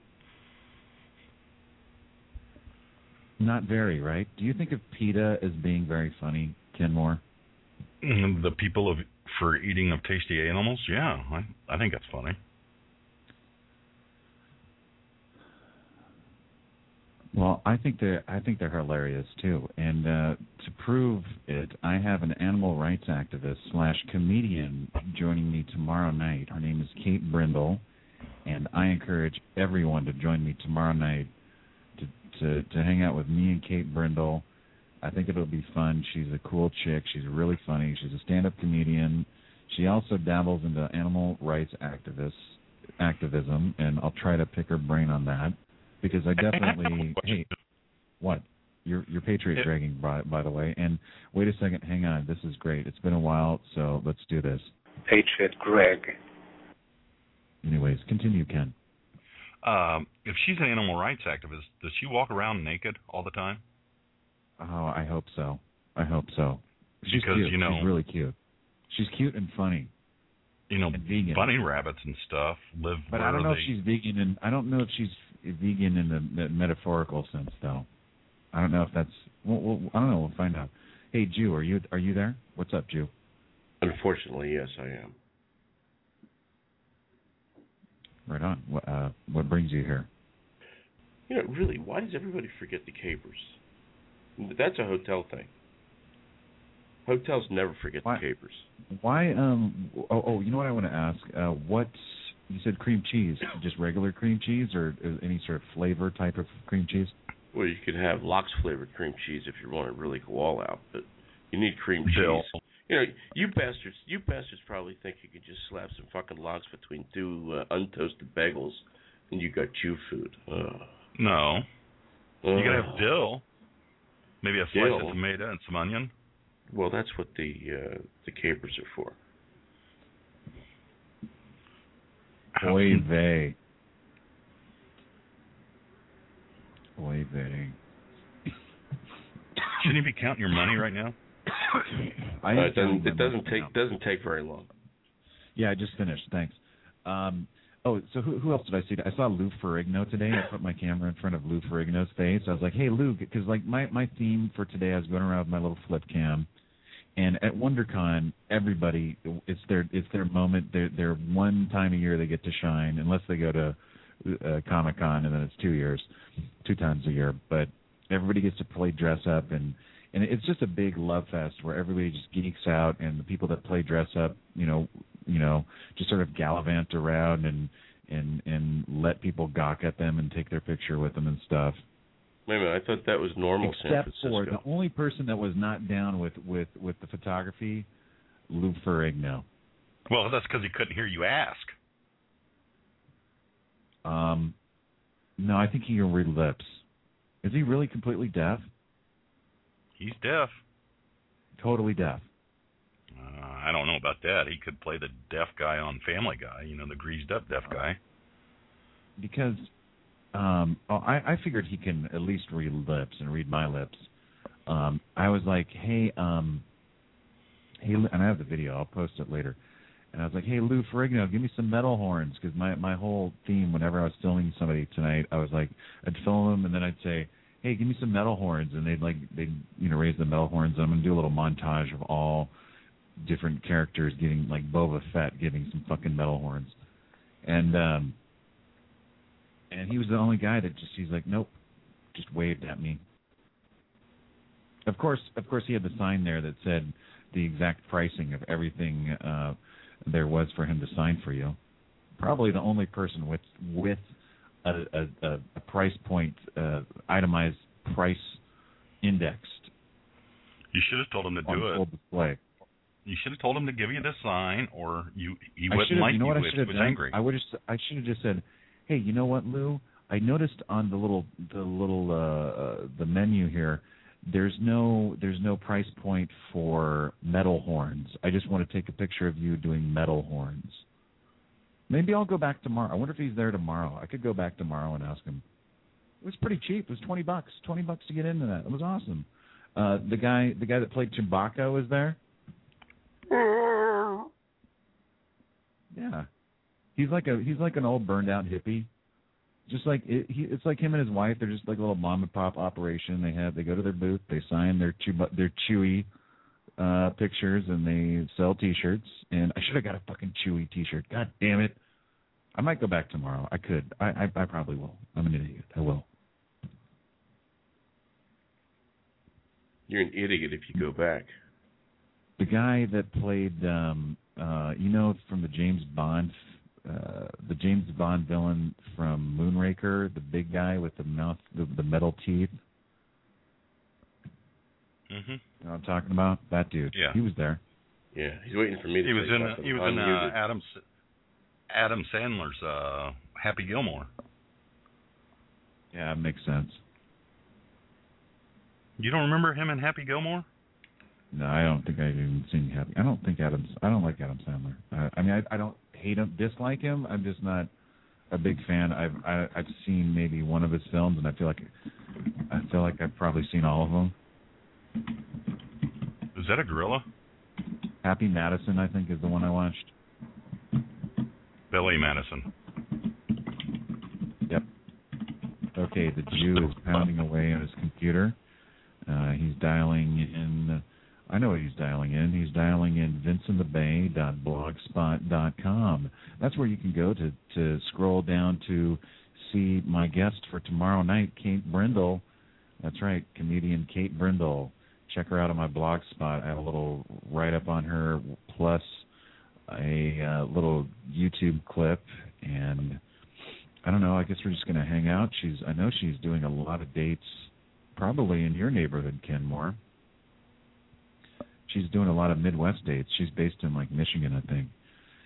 Not very, right? Do you think of PETA as being very funny, Ken Moore? The people of for eating of tasty animals, yeah, I, I think that's funny. Well, I think they're I think they're hilarious too. And uh, to prove it, I have an animal rights activist slash comedian joining me tomorrow night. Her name is Kate Brindle, and I encourage everyone to join me tomorrow night to to, to hang out with me and Kate Brindle. I think it'll be fun. She's a cool chick. She's really funny. She's a stand-up comedian. She also dabbles into animal rights activist activism, and I'll try to pick her brain on that. Because I definitely, hey, what? Your your Patriot yeah. dragging, by, by the way. And wait a second, hang on. This is great. It's been a while, so let's do this. Patriot Greg. Anyways, continue, Ken. Um, if she's an animal rights activist, does she walk around naked all the time? Oh, I hope so. I hope so. She's because, cute. You know, she's really cute. She's cute and funny. You know, vegan. Bunny rabbits and stuff live. But where I don't know they... if she's vegan, and I don't know if she's vegan in the, the metaphorical sense, though. I don't know if that's. Well, well, I don't know. We'll find out. Hey, Jew, are you are you there? What's up, Jew? Unfortunately, yes, I am. Right on. What uh, what brings you here? You know, really, why does everybody forget the capers? That's a hotel thing. Hotels never forget why, the capers. Why? Um. Oh, oh. You know what I want to ask? Uh, what you said? Cream cheese? Just regular cream cheese, or any sort of flavor type of cream cheese? Well, you could have Lox flavored cream cheese if you want to really go all out, but you need cream Bill. cheese. You know, you bastards, you bastards probably think you could just slap some fucking Lox between two uh, untoasted bagels, and you got Jew food. Uh, no, uh, you gotta have dill. Maybe a slice dill. of tomato and some onion. Well, that's what the uh, the capers are for. Oy vey. Oy vey. Shouldn't you be counting your money right now? I uh, it doesn't, it doesn't take doesn't take very long. Yeah, I just finished. Thanks. Um, oh, so who, who else did I see? I saw Lou Ferrigno today. I put my camera in front of Lou Ferrigno's face. I was like, "Hey, Lou," because like my, my theme for today, I was going around with my little flip cam, and at WonderCon, everybody it's their it's their moment. They're, they're one time a year they get to shine, unless they go to uh, Comic Con, and then it's two years, two times a year. But everybody gets to play dress up, and and it's just a big love fest where everybody just geeks out, and the people that play dress up, you know, you know, just sort of gallivant around and and and let people gawk at them and take their picture with them and stuff. Wait a minute, I thought that was normal. Except San Francisco. for the only person that was not down with with with the photography, Lou Ferrigno. Well, that's because he couldn't hear you ask. Um, no, I think he can read lips. Is he really completely deaf? He's deaf. Totally deaf. Uh, I don't know about that. He could play the deaf guy on Family Guy, you know, the greased up deaf guy. Because um, oh, I, I figured he can at least read lips and read my lips. Um, I was like, hey, um, hey, and I have the video. I'll post it later. And I was like, hey, Lou Ferrigno, give me some metal horns, because my, my whole theme whenever I was filming somebody tonight, I was like, I'd film them, and then I'd say, hey, give me some metal horns, and they'd, like, they'd, you know, raise the metal horns, and I'm going to do a little montage of all different characters getting, like Boba Fett giving some fucking metal horns. And, um, and he was the only guy that just, he's like, nope, just waved at me. Of course, of course, he had the sign there that said the exact pricing of everything uh, there was for him to sign for you. Probably the only person with with a, a, a price point, uh, itemized price indexed. You should have told him to do on it. Full display. You should have told him to give you the sign, or you he I wouldn't like you know you what I if should he have was done? angry. I would have. I should have just said, hey, you know what, Lou? I noticed on the little the little uh, uh, the menu here, there's no there's no price point for metal horns. I just want to take a picture of you doing metal horns. Maybe I'll go back tomorrow. I wonder if he's there tomorrow. I could go back tomorrow and ask him. It was pretty cheap. It was twenty bucks. Twenty bucks to get into that. It was awesome. Uh, the guy the guy that played Chewbacca was there. Yeah, he's like a he's like an old burned out hippie. Just like it, he, it's like him and his wife. They're just like a little mom and pop operation. They have they go to their booth, they sign their chew, their Chewy uh, pictures, and they sell T-shirts. And I should have got a fucking Chewy T-shirt. God damn it! I might go back tomorrow. I could. I I, I probably will. I'm an idiot. I will. You're an idiot if you go back. The guy that played, um, uh, you know, from the James Bond. Uh, the James Bond villain from Moonraker, the big guy with the mouth, the, the metal teeth. Mm-hmm. You know what I'm talking about? That dude. Yeah. He was there. Yeah, he's waiting for me to. He was in. something He was in uh, unmuted. Adam Adam Sandler's uh, Happy Gilmore. Yeah, it makes sense. You don't remember him in Happy Gilmore? No, I don't think I've even seen Happy. I don't think Adam's. I don't like Adam Sandler. I, I mean, I, I don't hate him, dislike him. I'm just not a big fan. I've I, I've seen maybe one of his films, and I feel like I feel like I've probably seen all of them. Is that a gorilla? Happy Madison, I think, is the one I watched. Billy Madison. Yep. Okay, the Jew is pounding away on his computer. Uh, he's dialing in. I know what he's dialing in. He's dialing in vincent the bay dot blogspot dot com. That's where you can go to, to scroll down to see my guest for tomorrow night, Kate Brindle. That's right, comedian Kate Brindle. Check her out on my blog spot. I have a little write-up on her, plus a uh, little YouTube clip. And I don't know, I guess we're just going to hang out. She's. I know she's doing a lot of dates, probably in your neighborhood, Kenmore. She's doing a lot of Midwest dates. She's based in, like, Michigan, I think.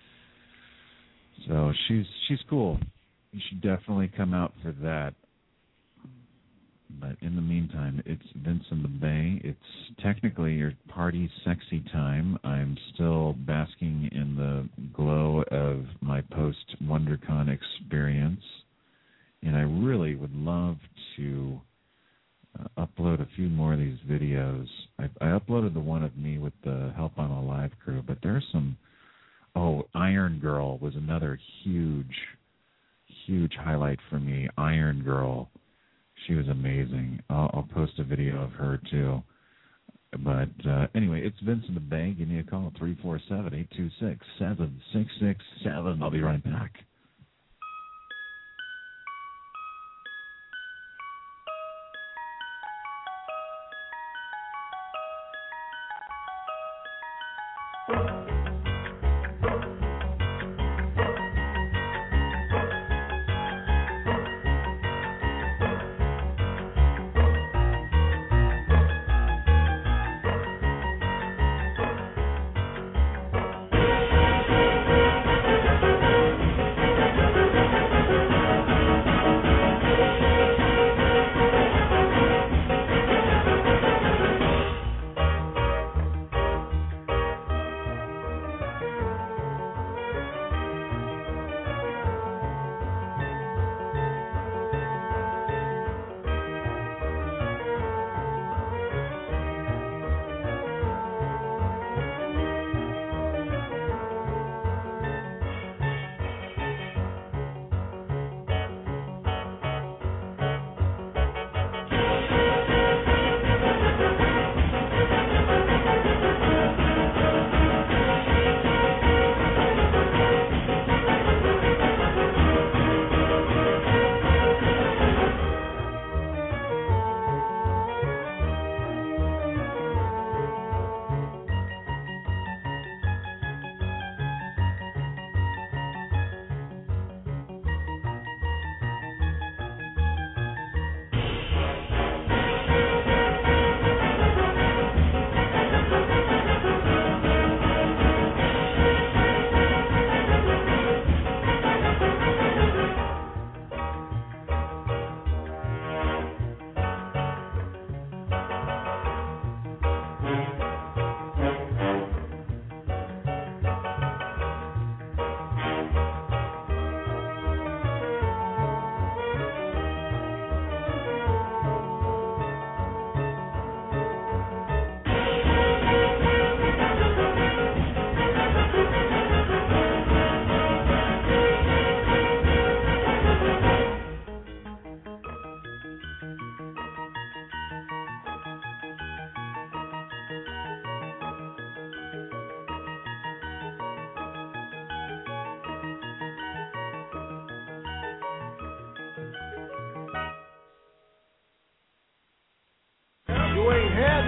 So she's she's cool. You should definitely come out for that. But in the meantime, it's Vincent the Bay. It's technically your party sexy time. I'm still basking in the glow of my post-WonderCon experience. And I really would love to uh, upload a few more of these videos. I, I uploaded the one of me with the Help on a Live crew, but there's some... Oh, Iron Girl was another huge, huge highlight for me. Iron Girl. She was amazing. I'll, I'll post a video of her, too. But uh, anyway, it's Vincent the Bay. Give me a call, three four seven, eight two six, seven six six seven. I'll be right back.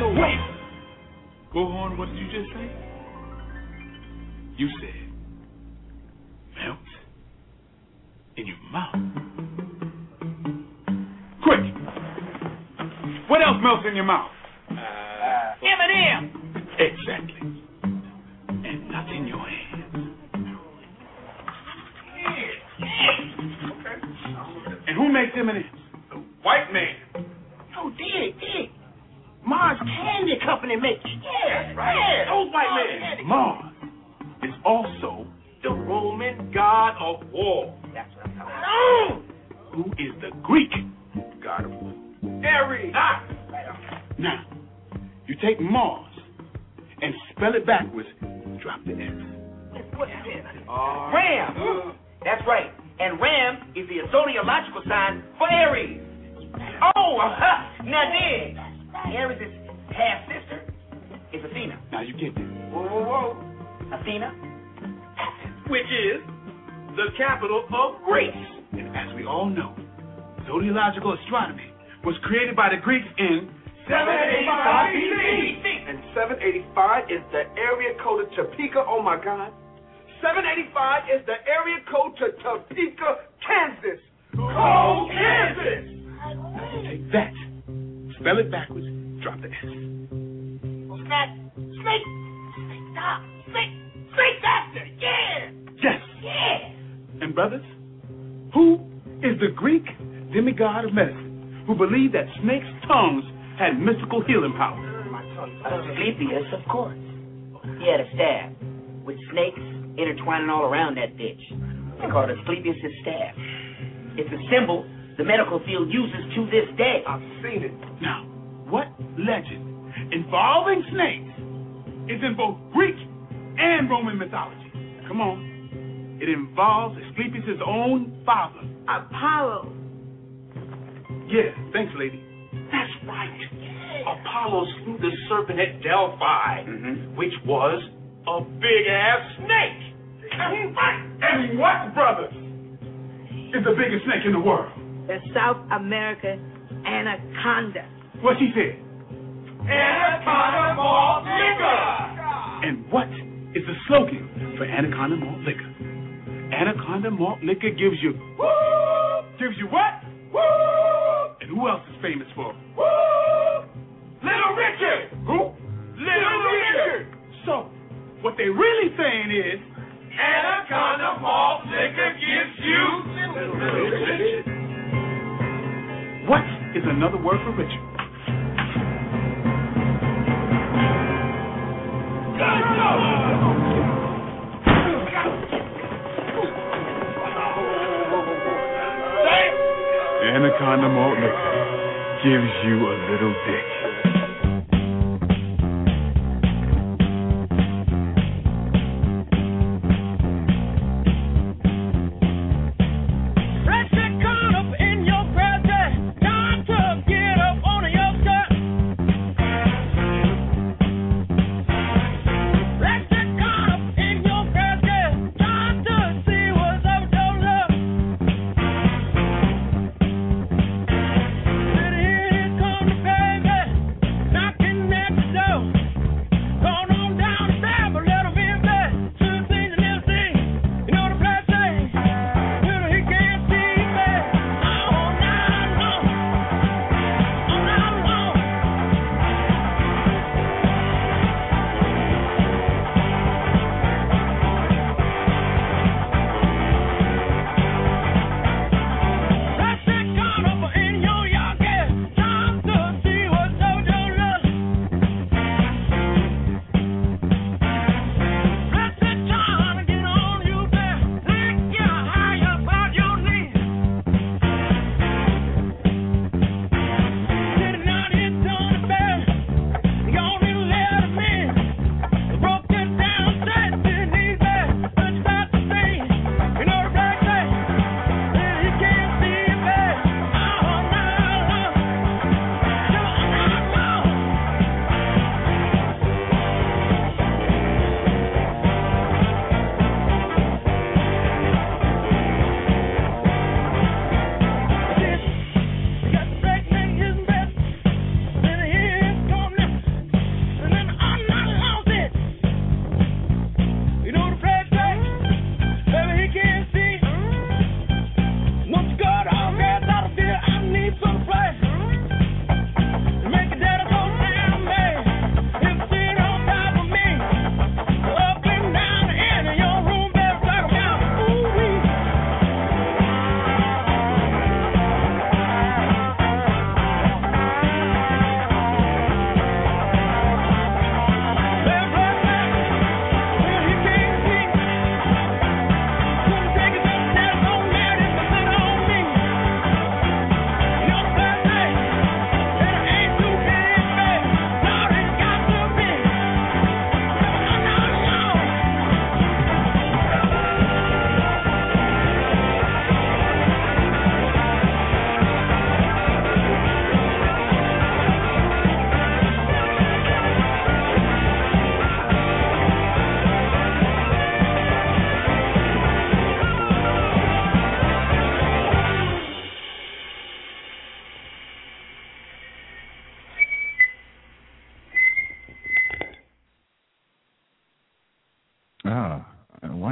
know. Wait. Bullhorn, what did you just say? You said melt in your mouth. Quick. What else melts in your mouth? Uh, M and M. Exactly. And not in your hands. Okay. And who makes M and M's? The white man. Oh, dig, dig. Mars Candy Company makes it. Yeah, that's right. Yeah, those white men. Mars is also the Roman god of war. That's what I'm talking about. Who is the Greek god of war? Ares. Ah. Now, you take Mars and spell it backwards, drop the S. What's this? Uh, Ram. That's right. And Ram is the zodiacal sign for Aries. Oh, uh-huh. Now dig. Aries' half-sister is Athena. Now you get this. Whoa, whoa, whoa. Athena? Which is the capital of Greece. And as we all know, zodiacal astronomy was created by the Greeks in seven eighty-five B C. And seven eighty-five is the area code of Topeka. Oh, my God. seven eighty-five is the area code to Topeka, Kansas. Oh, Kansas! Now you take that, spell it backwards, drop the S. Snake, snake, snake, stop, snake, snake doctor, yeah! Yes! Yeah! And brothers, who is the Greek demigod of medicine who believed that snakes' tongues had mystical healing power? Asclepius, of course. He had a staff with snakes intertwining all around that bitch. They call it Asclepius' staff. It's a symbol the medical field uses to this day. I've seen it. Now, what legend involving snakes is in both Greek and Roman mythology? Come on. It involves Asclepius' own father, Apollo. Yeah, thanks, lady. That's right. Apollo slew the serpent at Delphi, mm-hmm. which was a big-ass snake. And what, brothers, is the biggest snake in the world? The South American anaconda. What she said? Anaconda malt liquor. And what is the slogan for Anaconda malt liquor? Anaconda malt liquor gives you woo! Gives you what? Woo! And who else is famous for? Woo! Little Richard. Who? Little Richard. So, what they really saying is Anaconda malt liquor gives you Little Richard. What is another word for Richard? Anaconda malt liquor gives you a little dick.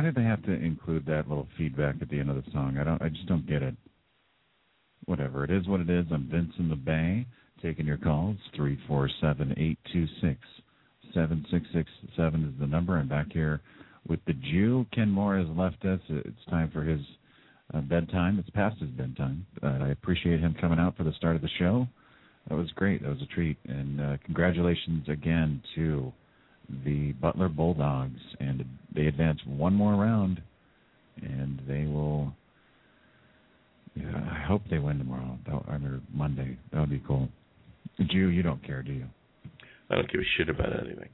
did they have to include that little feedback at the end of the song? I don't. I just don't get it. Whatever. It is what it is. I'm Vince in the Bay, taking your calls. three four seven, eight two six, seven six six seven is the number. I'm back here with the Jew. Ken Moore has left us. It's time for his uh, bedtime. It's past his bedtime. Uh, I appreciate him coming out for the start of the show. That was great. That was a treat. And uh, congratulations again to the Butler Bulldogs. And they advance one more round, and they will... Yeah, I hope they win tomorrow, or Monday. That would be cool. Jew, you don't care, do you? I don't give a shit about anything.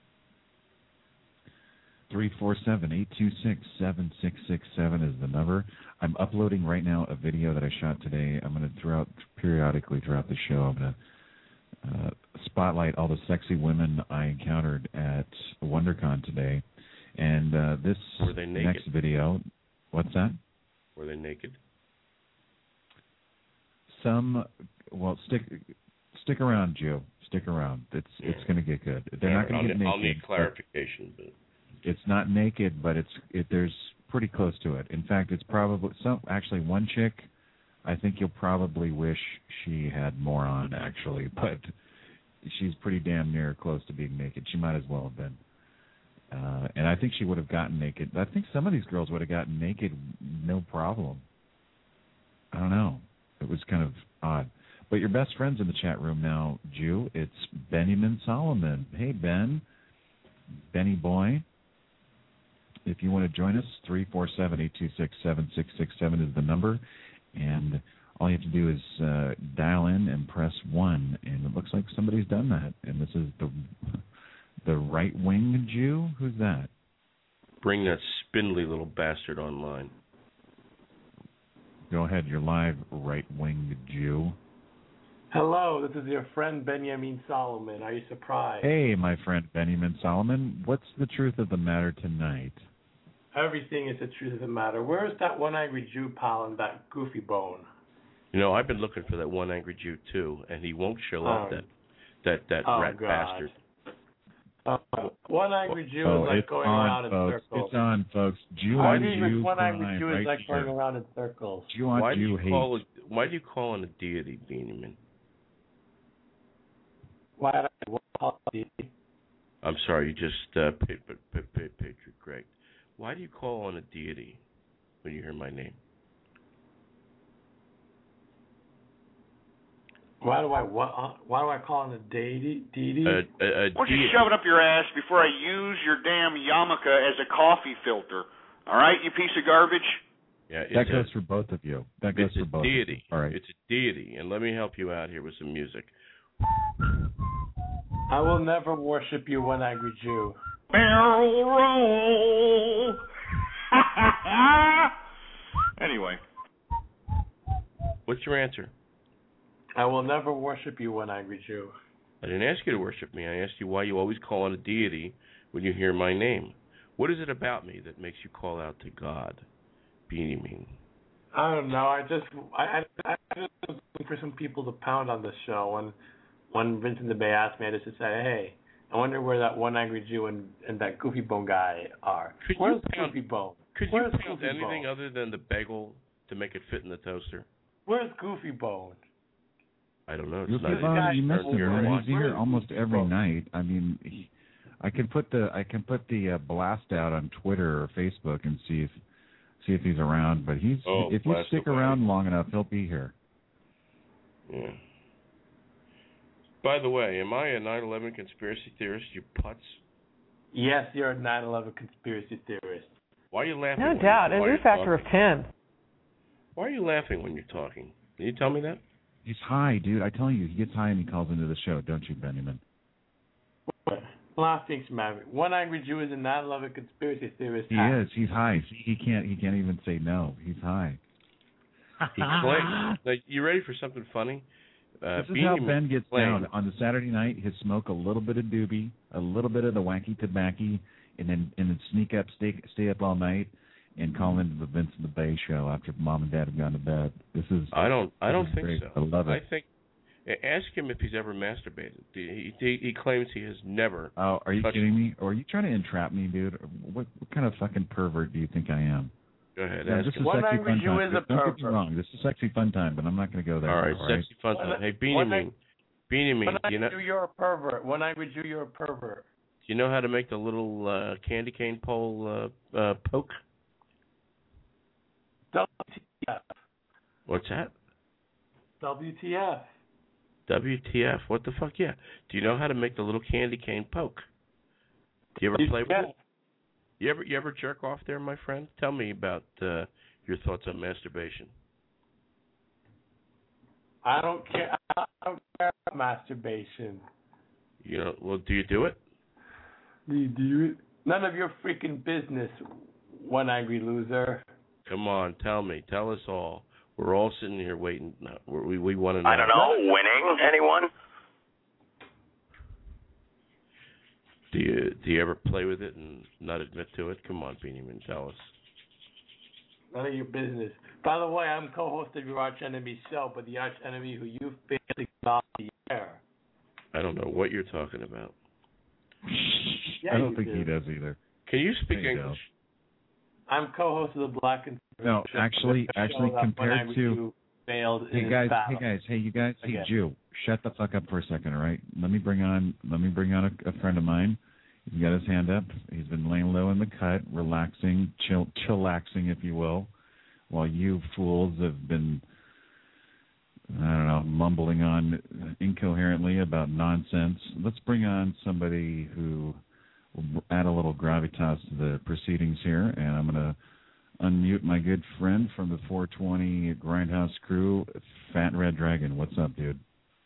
three four seven, eight two six, seven six six seven is the number. I'm uploading right now a video that I shot today. I'm going to, throughout, periodically throughout the show, I'm going to uh, spotlight all the sexy women I encountered at WonderCon today. And uh, this Were they naked? next video, what's that? Were they naked? Some, well, stick stick around, Joe. Stick around. It's yeah. it's going to get good. They're yeah, not going to get need, naked. I'll need clarification, but it's not naked, but it's it. There's pretty close to it. In fact, it's probably some. Actually, one chick, I think you'll probably wish she had more on. Actually, but she's pretty damn near close to being naked. She might as well have been. Uh, and I think she would have gotten naked. I think some of these girls would have gotten naked, no problem. I don't know. It was kind of odd. But your best friend's in the chat room now, Jew. It's Benjamin Solomon. Hey, Ben. Benny boy. If you want to join us, three four seven, eight two six, seven six six seven is the number. And all you have to do is uh, dial in and press one. And it looks like somebody's done that. And this is the the right-wing Jew? Who's that? Bring that spindly little bastard online. Go ahead, you're live, right-winged Jew. Hello, this is your friend Benjamin Solomon. Are you surprised? Hey, my friend Benjamin Solomon. What's the truth of the matter tonight? Everything is the truth of the matter. Where's that one angry Jew pal and that goofy bone? You know, I've been looking for that one angry Jew too, and he won't show oh. up. That that that oh, rat God. bastard. Uh, one angry Jew oh, is like going on, around in folks. circles. It's on, folks. Jew Why on do you Jew. one angry crime, Jew right is like here. going around in circles? Jew on why Jew do you hate. call it, Why do you call on a deity, Benjamin? Why do I call it a deity? I'm sorry, you just uh, paid, paid, paid, paid, Patriot Greg. Why do you call on a deity when you hear my name? Why do I what? Uh, why do I call on a deity? Deity? A, a, a Why don't you deity. shove it up your ass before I use your damn yarmulke as a coffee filter? All right, you piece of garbage. Yeah, that a, goes for both of you. That goes it's for a both. deity. All right. It's a deity, and let me help you out here with some music. I will never worship you, one angry Jew. Barrel roll. Anyway. What's your answer? I will never worship you, one angry Jew. I didn't ask you to worship me. I asked you why you always call on a deity when you hear my name. What is it about me that makes you call out to God, Benjamin? I don't know. I just I I, I just was looking for some people to pound on this show. When when Vincent the Bay asked me, I just said, "Hey, I wonder where that one angry Jew and, and that Goofy Bone guy are. Could Where's you pound, Goofy Bone? Could Where's you pound Goofy anything Bone? other than the bagel to make it fit in the toaster? Where's Goofy Bone? I don't know. It's Goofy not Bone, you his missed turn him, to man. watch. He's here almost every night. I mean, he, I can put the I can put the uh, blast out on Twitter or Facebook and see if see if he's around. But he's Oh, if you blast stick away. around long enough, he'll be here. Yeah. By the way, am I a nine eleven conspiracy theorist, you putz? Yes, you're a nine eleven conspiracy theorist. Why are you laughing? No when doubt. you- An while U you're factor of talking? ten. Why are you laughing when you're talking? Can you tell me that? He's high, dude. I tell you, he gets high and he calls into the show, don't you, Benjamin? Last thing's matter. One angry Jew is a nine eleven conspiracy theorist. He is. He's high. See, he can't. He can't even say no. He's high. He claims. Like, you ready for something funny? Uh, This is how Benjamin Ben gets claimed- down. On the Saturday night, he'll smoke a little bit of doobie, a little bit of the wacky tobacco, and then and then sneak up, stay stay up all night, and call into the Vincent the Bay show after mom and dad have gone to bed. This is. I don't. I this don't is think great. so. I love it. I think Ask him if he's ever masturbated. He he, he claims he has never. Oh, are you touched... kidding me? Or are you trying to entrap me, dude? What what kind of fucking pervert do you think I am? Go ahead. No, ask this him. is One sexy angry fun Jew time. is a Don't pervert. get me wrong. This is sexy fun time, but I'm not going to go there. All right, all right? sexy fun time. Hey, Beanie One Mean. Beanie Mean. One Do you know? angry Jew, you're a pervert. One angry Jew, you're a pervert. Do you know how to make the little uh, candy cane pole uh, uh, poke? W T F. What's that? W T F. W T F? What the fuck? Yeah. Do you know how to make the little candy cane poke? Do you ever play with yeah. it? You ever you ever jerk off there, my friend? Tell me about uh, your thoughts on masturbation. I don't care. I don't care about masturbation. You know, well, do you do it? Do you do it? None of your freaking business, one angry loser. Come on, tell me. Tell us all. We're all sitting here waiting. No, we we want to know. I don't know. Winning? Anyone? Do you do you ever play with it and not admit to it? Come on, Beanie Man, tell us. None of your business. By the way, I'm co-host of your arch enemy show, but the arch enemy who you failed to get off the air. I don't know what you're talking about. Yeah, I don't you think do. he does either. Can you speak There you English? I'm co-host of the Black and No, actually, actually, compared to failed hey in guys, battle. hey guys, hey you guys, hey Again. Jew, shut the fuck up for a second, all right? Let me bring on, let me bring on a, a friend of mine. He's got his hand up. He's been laying low in the cut, relaxing, chill, chillaxing, if you will, while you fools have been, I don't know, mumbling on incoherently about nonsense. Let's bring on somebody who will add a little gravitas to the proceedings here, and I'm going to unmute my good friend from the four twenty Grindhouse crew, Fat Red Dragon. What's up, dude?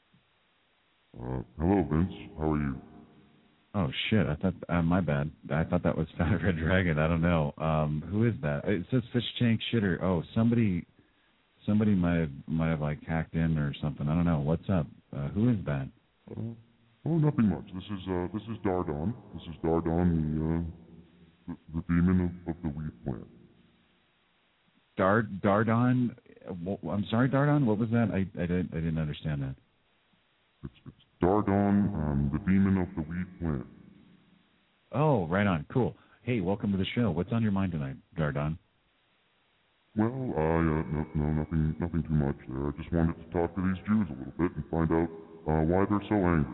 Uh, hello, Vince. How are you? Oh, shit. I thought, uh, my bad. I thought that was Fat Red Dragon. I don't know. Um, who is that? It says Fish Tank Shitter. Oh, somebody, somebody might have, might have like hacked in or something. I don't know. What's up? Uh, who is that? Uh, oh, nothing much. This is, uh, this is Dardon. This is Dardon, the, uh, the, the demon of, of the weed plant. Dar Dardon. I'm sorry, Dardon. What was that? I I didn't I didn't understand that. It's, it's Dardon, um, the demon of the weed plant. Oh, right on. Cool. Hey, welcome to the show. What's on your mind tonight, Dardon? Well, I uh, no, no, nothing, nothing too much there. I just wanted to talk to these Jews a little bit and find out uh, why they're so angry.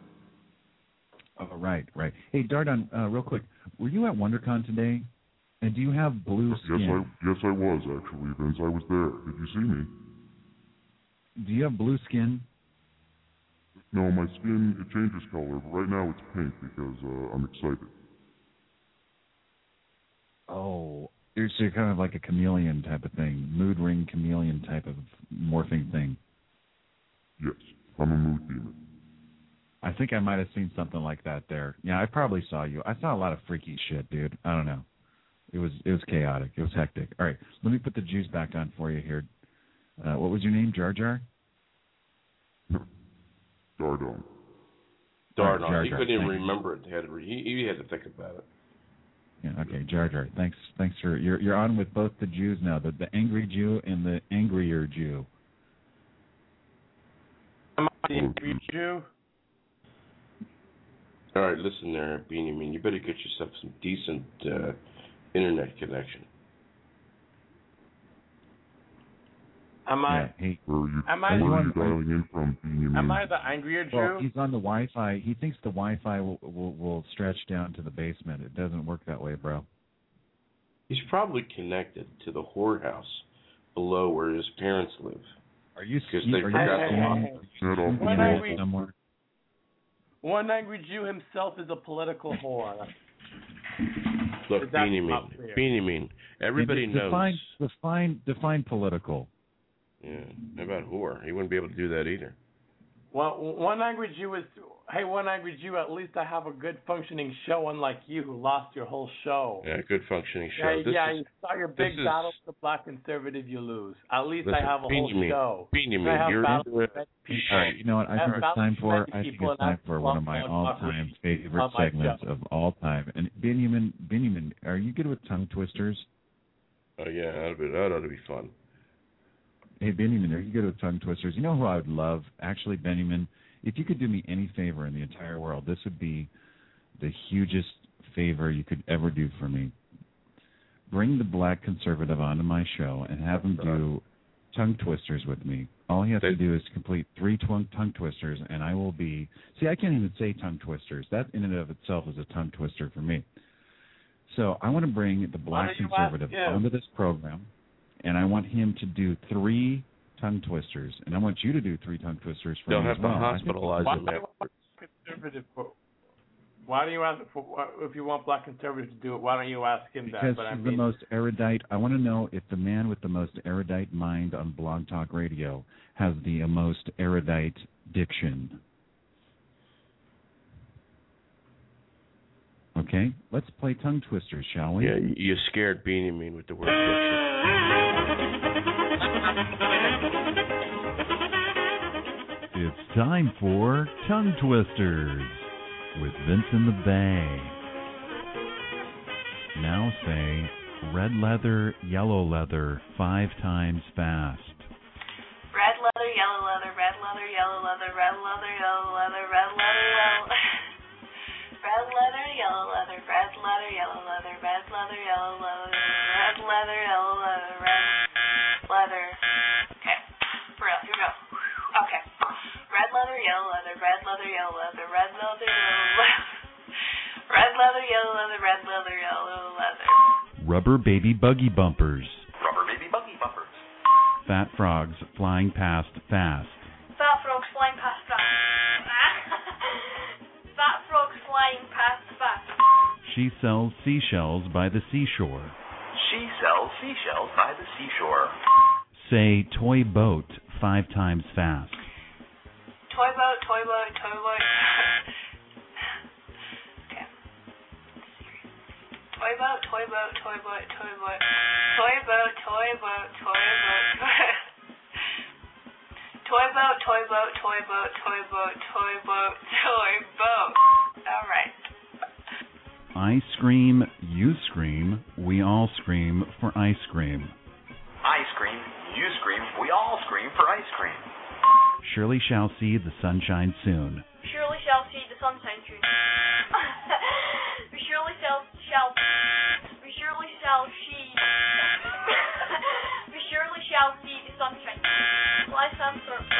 Oh, right, right. Hey, Dardon, uh, real quick, were you at WonderCon today? And do you have blue skin? Yes, I yes I was actually, Vince. I was there. Did you see me? Do you have blue skin? No, my skin it changes color, but right now it's pink because uh, I'm excited. Oh, you're, so you're kind of like a chameleon type of thing, mood ring chameleon type of morphing thing. Yes, I'm a mood demon. I think I might have seen something like that there. Yeah, I probably saw you. I saw a lot of freaky shit, dude. I don't know. It was it was chaotic. It was hectic. All right, let me put the juice back on for you here. Uh, what was your name, Jar Jar? Dardon. Dardon. Jar He Jar. couldn't even Thank you. remember it. He had, to, he, he had to think about it. Yeah. Okay, Jar Jar. Thanks. Thanks for you're you're on with both the Jews now, the the angry Jew and the angrier Jew. Am I the angry Jew? All right, listen there, Beanie Man. You better get yourself some decent uh, internet connection. Am I? Yeah, hey, Where are you, Am I where the are you one- dialing in from, Beanie Am Man? I the angrier Jew? well, he's on the Wi-Fi. He thinks the Wi-Fi will, will will stretch down to the basement. It doesn't work that way, bro. He's probably connected to the whorehouse below where his parents live. Are you Because ski- they are you forgot skiing? to Shut up. When Are I you read- somewhere? One angry Jew himself is a political whore. Look, Is that Beanie not Man. clear? Beanie Man. Everybody De- knows. define, Define define political. Yeah, how about whore? He wouldn't be able to do that either. Well, one angry Jew is, hey, one angry Jew, at least I have a good functioning show, unlike you who lost your whole show. Yeah, good functioning show. Yeah, This yeah, is, you saw your big this is- battle with the black conservative, you lose. At least listen, I have a whole Beanie Man, show. Beanie I Man, have you're, battles you're with many people. All right, you know what? I I think have it's time battles for with I many think people it's time and for I've one of my lost all-time favorite on my segments show. of all time. And Benjamin, Benjamin, are you good with tongue twisters? Oh yeah, that'd be, that ought to be fun. Hey, Benjamin, are you good with tongue twisters? You know who I would love? Actually, Benjamin, if you could do me any favor in the entire world, this would be the hugest favor you could ever do for me. Bring the black conservative onto my show and have him do tongue twisters with me. All he has to do is complete three tongue tongue twisters, and I will be... See, I can't even say tongue twisters. That in and of itself is a tongue twister for me. So I want to bring the black conservative onto this program, and I want him to do three tongue twisters, and I want you to do three tongue twisters for They'll me have as well. to hospitalize him. Conservative for, why do you ask for, if you want black conservatives to do it? Why don't you ask him because that? Because he's I mean, the most erudite. I want to know if the man with the most erudite mind on Blog Talk Radio has the most erudite diction. Okay, let's play tongue twisters, shall we? Yeah, you scared Benjamin with the word diction. It's time for Tongue Twisters with Vince in the Bay. Now say red leather, yellow leather five times fast. Red leather, yellow leather, red leather, yellow leather, red leather, yellow leather, red leather, yellow red leather, yellow leather, red leather, yellow leather, red leather, yellow leather, red leather, yellow leather, red leather. Okay, for real, here we go. Okay. Red leather, yellow leather, red leather, yellow leather, red leather, yellow leather, red leather, yellow leather, red leather, yellow leather. Rubber baby buggy bumpers. Rubber baby buggy bumpers. Fat frogs flying past fast. Fat frogs flying past fast. Fat frogs flying past fast. She sells seashells by the seashore. She sells seashells by the seashore. Say toy boat five times fast. Toy boat, toy boat, toy boat. Okay. Toy boat, toy boat, toy boat, toy boat. Toy boat, toy boat, toy boat. Toy boat, toy boat, toy boat, toy boat, toy boat, toy boat. All right. I scream, you scream, we all scream for ice cream. I scream, you scream, we all scream for ice cream. Surely shall see the sunshine soon. Surely shall see the sunshine soon. We surely shall, shall, we surely shall see, we surely shall see the sunshine. Fly some sort of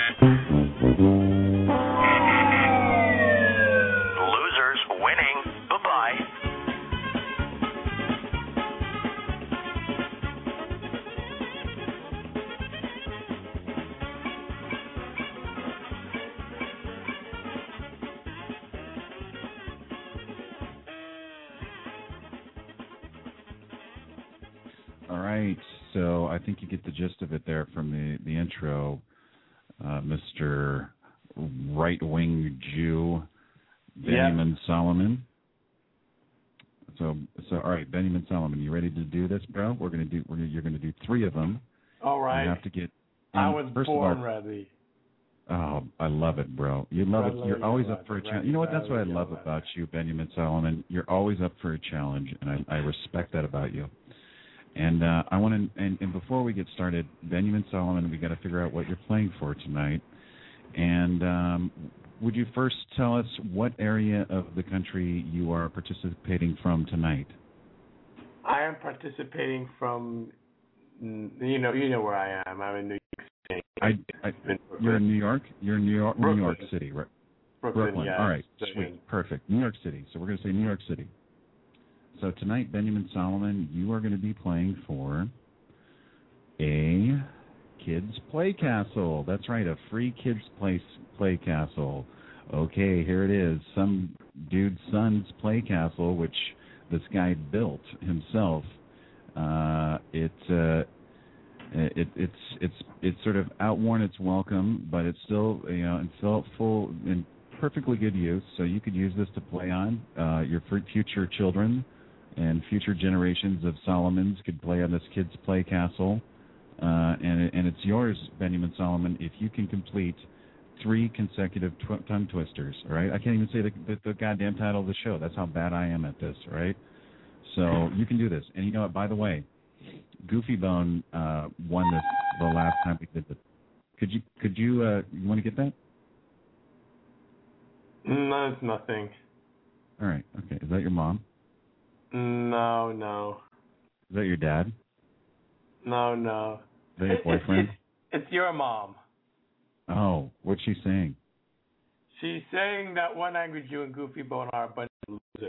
Losers winning. Bye-bye. All right, so I think you get the gist of it there from the, the intro, uh, Mister Right-Wing Jew, Benjamin yeah. Solomon. So, so all right, Benjamin Solomon, you ready to do this, bro? We're gonna do. We're gonna, you're gonna do three of them. All right. You have to get. I was first born of all, ready. Oh, I love it, bro. You love it. You're always up for a challenge. You know what? That's what I love about you, Benjamin Solomon. You're always up for a challenge, and I, I respect that about you. And uh, I want to, and, and before we get started, Benjamin Solomon, we got to figure out what you're playing for tonight. And um, would you first tell us what area of the country you are participating from tonight? I am participating from, you know, you know where I am. I'm in New York City. I, I, you're in New York. You're in New York, Brooklyn. New York City, right? Brooklyn. Brooklyn. Yeah, all right, sweet, perfect. New York City. So we're going to say New York City. So tonight, Benjamin Solomon, you are going to be playing for a Kids Play Castle. That's right, a free Kids Play Play Castle. Okay, here it is. Some dude's son's play castle, which this guy built himself. Uh, it, uh, it it's it's it's sort of outworn its welcome, but it's still you know in full full in perfectly good use. So you could use this to play on. Uh, your future children and future generations of Solomons could play on this Kids Play Castle. Uh, and, and it's yours, Benjamin Solomon, if you can complete three consecutive tw- tongue twisters, all right? I can't even say the, the, the goddamn title of the show. That's how bad I am at this, all right? So you can do this. And you know what, by the way, Goofy Bone uh, won this the last time we did this. Could you could you uh, you want to get that? No, it's nothing. All right. Okay. Is that your mom? No, no. Is that your dad? No, no. Is that your boyfriend? It's, it's your mom. Oh, what's she saying? She's saying that One Angry Jew and Goofy Bone are a bunch of losers.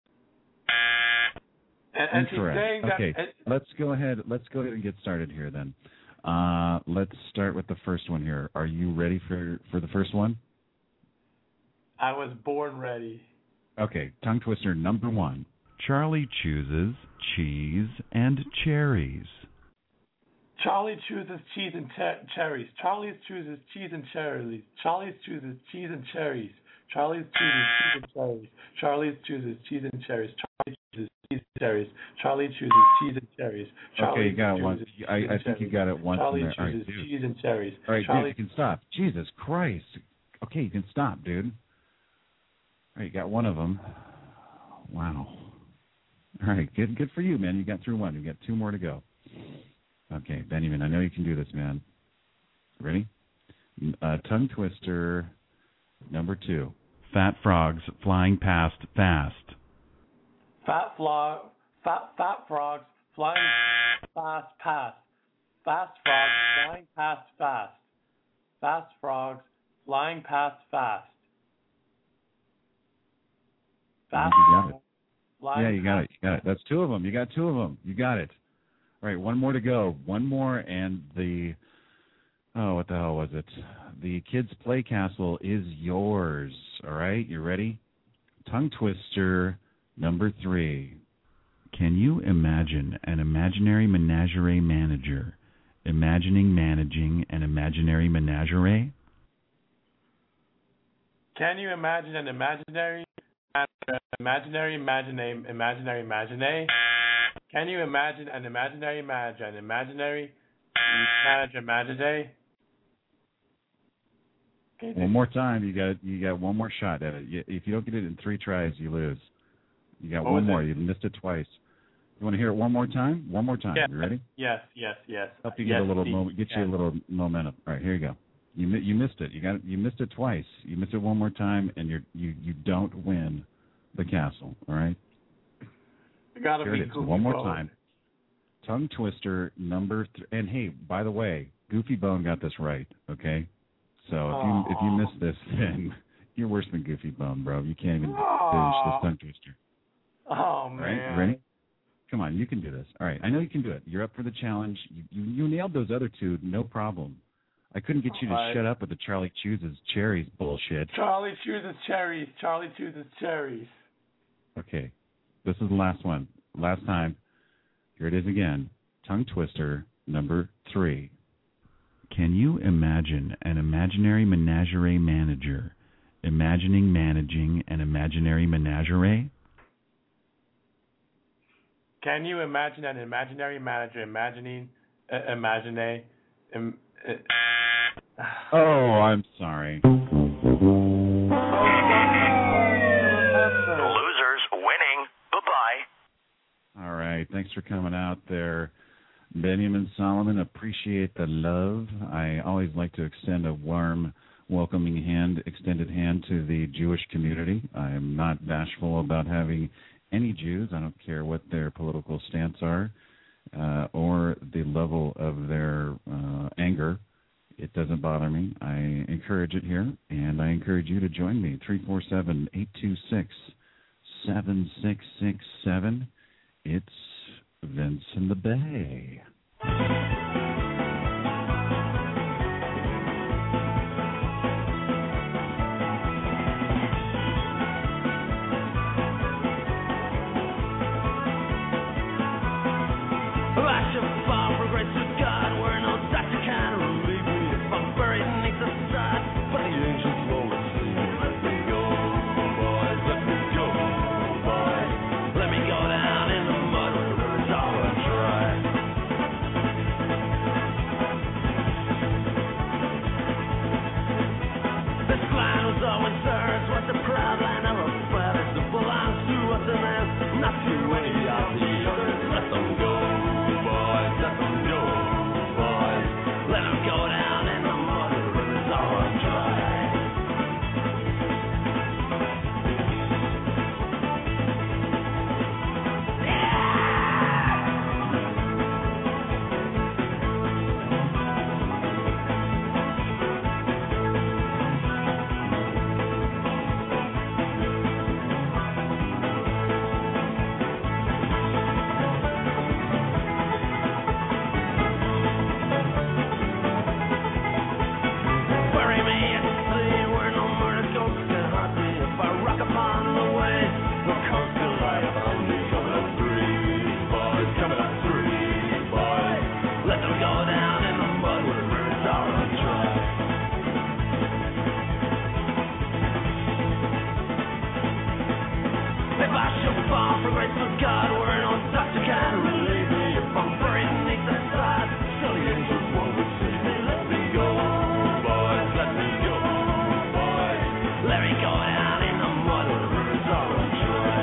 And, and she's saying that. Okay. It, let's go ahead. Let's go ahead and get started here then. Uh, let's start with the first one here. Are you ready for, for the first one? I was born ready. Okay, tongue twister number one. Charlie chooses cheese and cherries. Charlie chooses cheese and cher- cherries. Charlie chooses cheese and cherries. Charlie chooses cheese and cherries. Charlie chooses cheese and cherries. Charlie chooses cheese and cherries. Charlie chooses cheese and cherries. Charlie chooses cheese and cherries. Charlie okay, you got it once. I, I think you got it once. Charlie in there. chooses All right, cheese and cherries. All right, Charlie dude, you can stop. Jesus Christ. Okay, you can stop, dude. All right, you got one of them. Wow. All right, good good for you, man. You got through one. You got two more to go. Okay, Benjamin, I know you can do this, man. Ready? Uh, tongue twister number two. Fat frogs flying past fast. Fat frog, fat fat frogs flying fast past. Fast frogs flying past fast. Fast frogs flying past fast. Fast you got it. Flying Yeah, you got past it. You got it. That's two of them. You got two of them. You got it. All right, one more to go. One more, and the oh, what the hell was it? The Kids Play Castle is yours. All right, you ready? Tongue twister number three. Can you imagine an imaginary menagerie manager imagining managing an imaginary menagerie? Can you imagine an imaginary, imaginary, imaginary, imaginary, imaginary? Can you imagine an imaginary manager, an imaginary manager, imaginary? One more time, you got you got one more shot at it. You, if you don't get it in three tries, you lose. You got What one was more. it? You missed it twice. You want to hear it one more time? One more time. Yes, You ready? yes, yes, yes. Help you yes, get a little please. mo- get you a little momentum. All right, here you go. You mi- you missed it. You got it. You missed it twice. You missed it one more time, and you you you don't win the castle. All right. You gotta Here be it is. Goofy One more Bone. time. Tongue twister number th- and hey, by the way, Goofy Bone got this right. Okay. So if you if you missed this, then you're worse than Goofy Bone, bro. You can't even finish this tongue twister. Oh All man. right, you ready? Come on, you can do this. All right, I know you can do it. You're up for the challenge. You you, you nailed those other two, no problem. I couldn't get you to All right. shut up with the Charlie chooses cherries bullshit. Charlie chooses cherries. Charlie chooses cherries. Okay, this is the last one. Last time. Here it is again. Tongue twister number three. Can you imagine an imaginary menagerie manager imagining managing an imaginary menagerie? Can you imagine an imaginary manager imagining, uh, imaginary, um, uh, Oh, I'm sorry. Losers winning. Bye-bye. All right, thanks for coming out there, Benjamin Solomon. Appreciate the love. I always like to extend a warm, welcoming hand, extended hand to the Jewish community. I am not bashful about having any Jews. I don't care what their political stance are uh, or the level of their uh, anger. It doesn't bother me. I encourage it here, and I encourage you to join me. three four seven, eight two six, seven six six seven. It's Vince in the Bay. I shall fall for grace of God, where no doctor can relieve me. If I'm buried beneath the sod, but the angels will receive me. Let me go, boys, let me go, boys. Let me go down in the mud where it's all dry. God, we're on top to kind of relieve me if I'm buried beneath that side. Tell the angels what would save me. Let me go, boys, let me go, boys. Let me go down in the mud where the rivers are dry.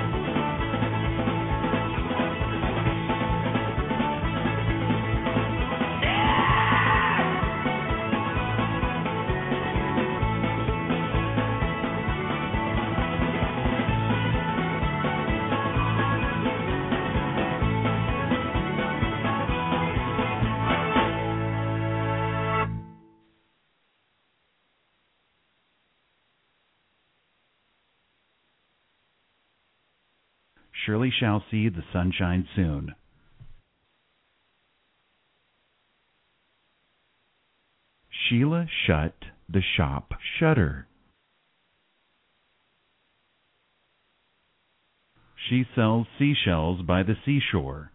Surely shall see the sunshine soon. Sheila shut the shop shutter. She sells seashells by the seashore.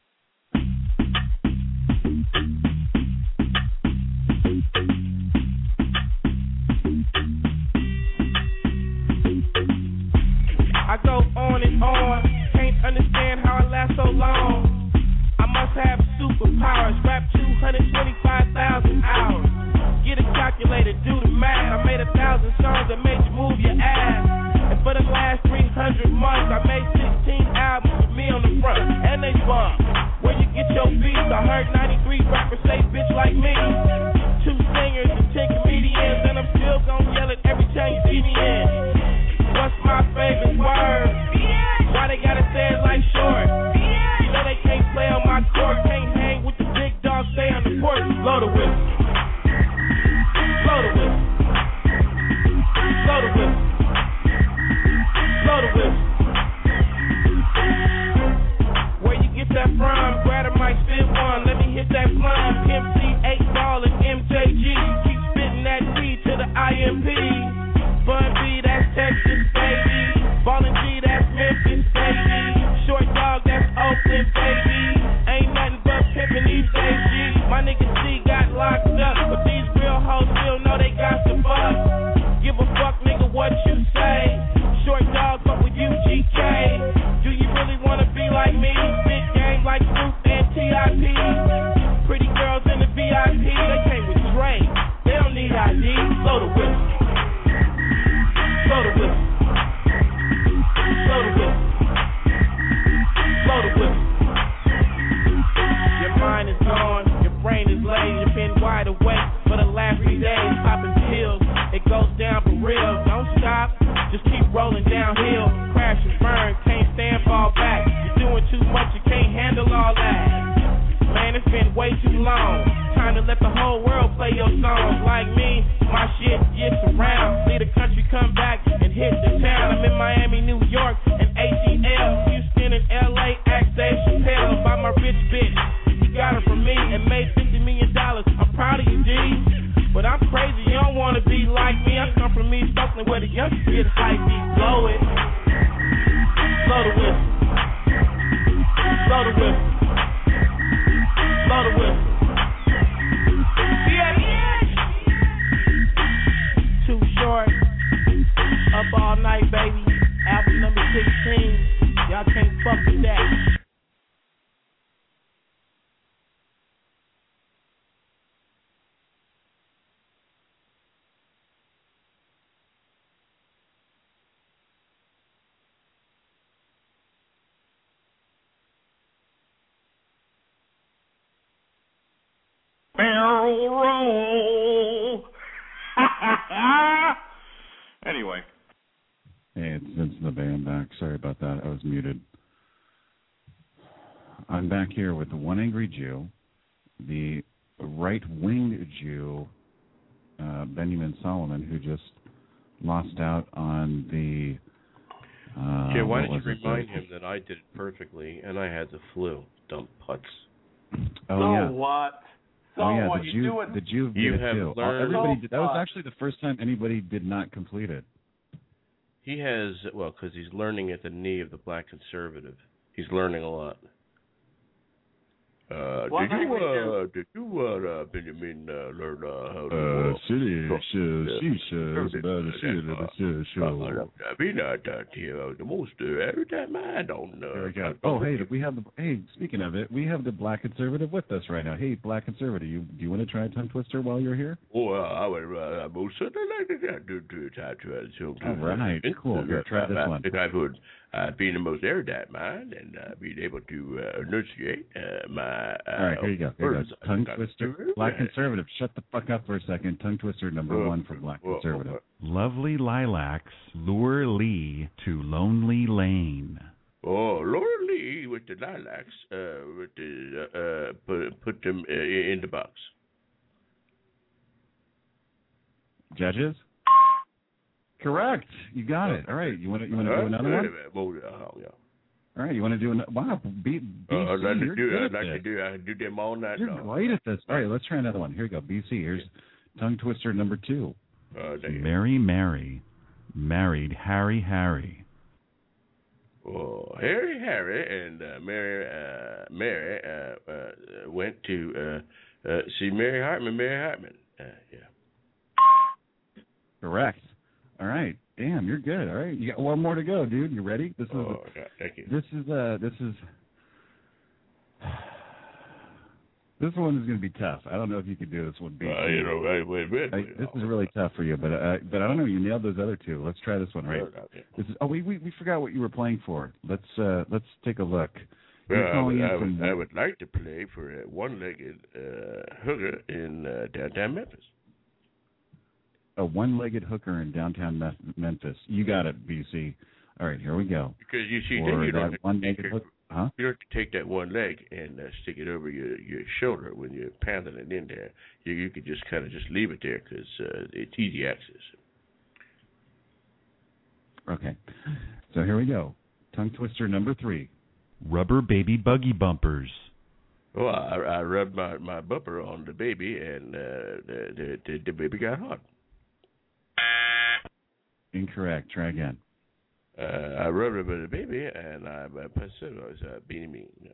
I go on and on, can't understand how I last so long. I must have superpowers, rap two hundred twenty-five thousand hours. Get a calculator, do the math. I made a thousand songs that made you move your ass. And for the last three hundred months, I made sixteen albums with me on the front, and they bump. Where you get your beats? I heard ninety-three rappers say bitch like me. Two singers and ten comedians, and I'm still gonna yell it every time you see me in. What's my favorite word? Why they gotta say it like short? You know they can't play on my court, can't hang with the big dogs, stay on the porch. Blow the whistle. Blow the whistle. Blow the whistle. Blow the whistle. Where you get that from? Grab a mic, spit one. Let me hit that plum. M C eight Ball and M J G. Keep spitting that weed to the I M P. Bun B, that's Texas, baby. Ballin' G, that's Memphis, baby. Short Dog, that's Oakland, baby. Ain't nothing but pimpin' these days, G. My nigga C got locked up, but these real hoes still know they got to fuck. Give a fuck, nigga, what you say. Short Dog, but with U G K. Do you really wanna be like me? Big game like Snoop and T I P. Pretty girls in the V I P, they came with Dre. They don't need I D. Blow the whistle. Blow the whistle. Blow the whistle. Blow the whistle. Your mind is gone, your brain is laid. You've been wide awake for the last three days, popping pills. It goes down for real. Don't stop, just keep rolling downhill. Crash and burn, can't stand, fall back. You're doing too much, you can't handle all that. Man, it's been way too long. Time to let the whole world play your songs. Like me, my shit gets around. Leave the country, come back and hit the town. I'm in Miami, New York, and A T L. Houston and L A, ask Dave Chappelle. By my rich bitch, you got her from me and made fifty million dollars. I'm proud of you, G. But I'm crazy, you don't want to be like me. I come from East Oakland where the youngsters get hypey. Blow it. Blow the whistle. Blow the whistle. Blow the whistle. Yeah, yeah. Too short. Up all night, baby. Album number sixteen. Y'all can't fuck with that. Barrel roll. Anyway. Hey, it's Vince in the Bay. I'm back. Sorry about that. I was muted. I'm back here with the One Angry Jew, the right-winged Jew, uh, Benjamin Solomon, who just lost out on the... Uh, yeah, why did you it, remind the, him that I did it perfectly and I had the flu? Dumb putz. Oh, so yeah. what? So oh, yeah, what? the You Jew, doing? the Jew You did have too. learned- Everybody So did. That was what? actually the first time anybody did not complete it. He has, well, because he's learning at the knee of the black conservative. He's learning a lot. Uh, What did you, language uh, did you, uh, uh, Benjamin, uh, learn uh, how to? Uh, uh, city, talk- show, uh, she shows, uh, about a shit, uh, about a show, show. I mean, I thought you the most uh, every time I don't know. There we go. Oh, hey, we have the. Hey, speaking of it, we have the Black Conservative with us right now. Hey, Black Conservative, you do you want to try a tongue twister while you're here? Oh, uh, I would uh, most certainly like to do do try to so. All right, cool. Here, try this one. I would uh, be in the most erudite mind and uh, be able to uh, enunciate uh, my. Uh, All right, here you go. Here you go. Tongue twister. Black Uh, Conservative. Shut the fuck up for a second. Tongue twister number one for Black Conservative. Lovely lilacs lure Lee to lonely lane. Oh, Laura Lee with the lilacs, uh, with the uh, uh, put put them uh, in the box. Judges. Correct. You got it. All right. You want to you want to do another one? Oh, yeah. All right. You want to do another? Wow. B, B C, Uh, I'd like to you're do. good I'd at like to this. do. I can do them all night You're long. great at this. All right. Let's try another one. Here you go. B C. Here's tongue twister number two. Uh, Mary Mary married Harry Harry. Oh, Harry Harry and uh, Mary uh, Mary uh, uh, went to uh, uh, see Mary Hartman. Mary Hartman. Uh, yeah. Correct. All right. Damn, you're good. All right. You got one more to go, dude. You ready? This is. Oh, God, thank you. This is. Uh. This is. This one is going to be tough. I don't know if you can do this one. B C. Uh, you know, wait, wait, wait, I, wait. this is really tough for you, but uh, but I don't know. You nailed those other two. Let's try this one. Right. This is. Oh, we we, we forgot what you were playing for. Let's uh let's take a look. Well, You're I calling would, in I, would, from- I would like to play for a one-legged uh, hooker in uh, downtown Memphis. a one-legged hooker in downtown Mem- Memphis. You got it, B C. All right, here we go. Because you see, For then you that don't, have to one-legged take your- hook- huh? you don't have to take that one leg and uh, stick it over your, your shoulder when you're pounding it in there. You you could just kind of just leave it there because uh, it's easy access. Okay. So here we go. Tongue twister number three. Rubber baby buggy bumpers. Well, I, I rubbed my, my bumper on the baby, and uh, the, the, the the baby got hot. Incorrect. Try again. Uh, I rubbed it with the baby, and I uh, put it was uh, beanie me. You know.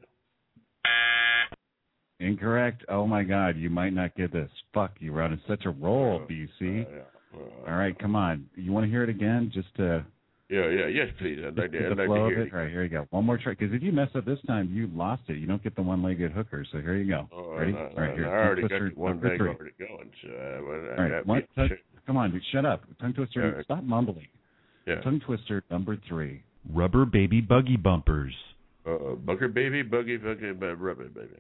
Incorrect. Oh my God, you might not get this. Fuck, you were on such a roll, B C. All right, come on. You want to hear it again? Just to. Yeah, yeah, yes, please. I'd like to, Just I'd the like flow to of hear it. All right, here you go. One more try, because if you mess up this time, you lost it. You don't get the one-legged hooker. So here you go. Oh, Ready? I, All right, here. I already Tongue got twister the one number leg three. already going. So, uh, well, I All right, got one, to tongue, come on, dude, shut up. Tongue twister. Yeah. Stop mumbling. Yeah. Tongue twister number three. Rubber baby buggy bumpers. Uh, Bugger baby, buggy, buggy, uh, rubber baby.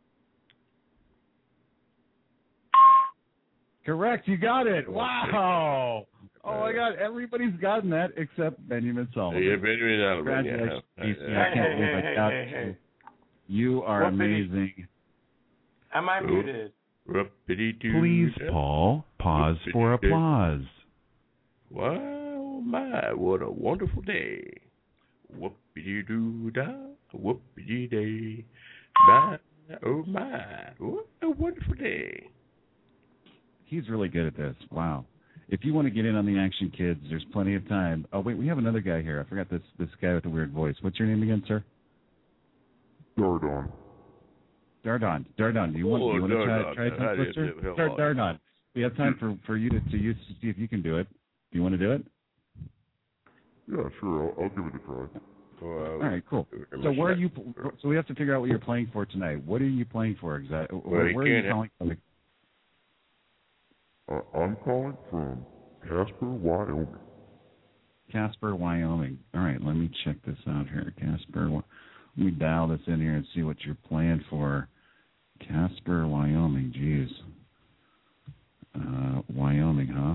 Correct. You got it. Wow. Oh my God! Everybody's gotten that except Benjamin Solomon. Yeah, Benjamin Solomon. Congratulations, Yeah. B C. Yeah. I can't believe I got hey, hey, you. You are What did he- amazing. Am I muted? Ruppity-doo. Please, Paul, pause for applause. Wow, my, what a wonderful day. Whoopity-doo-da, whoopity-day. My, oh my, what a wonderful day. He's really good at this. Wow. If you want to get in on the action, kids, there's plenty of time. Oh, wait, we have another guy here. I forgot this this guy with the weird voice. What's your name again, sir? Dardon. Dardon. Dardon, do you want, Oh, do you want to Dardon. try, try I tongue did twister? do- hell, Start I- Dardon. We have time for, for you to, to use to see if you can do it. Do you want to do it? Yeah, sure. I'll, I'll give it a try. All right, cool. So where are you? So we have to figure out what you're playing for tonight. What are you playing for exactly? Well, Where, you where are you can't- calling from? Uh, I'm calling from Casper, Wyoming. Casper, Wyoming. All right, let me check this out here. Casper, Wy- let me dial this in here and see what you're playing for. Casper, Wyoming. Jeez. Uh, Wyoming, huh?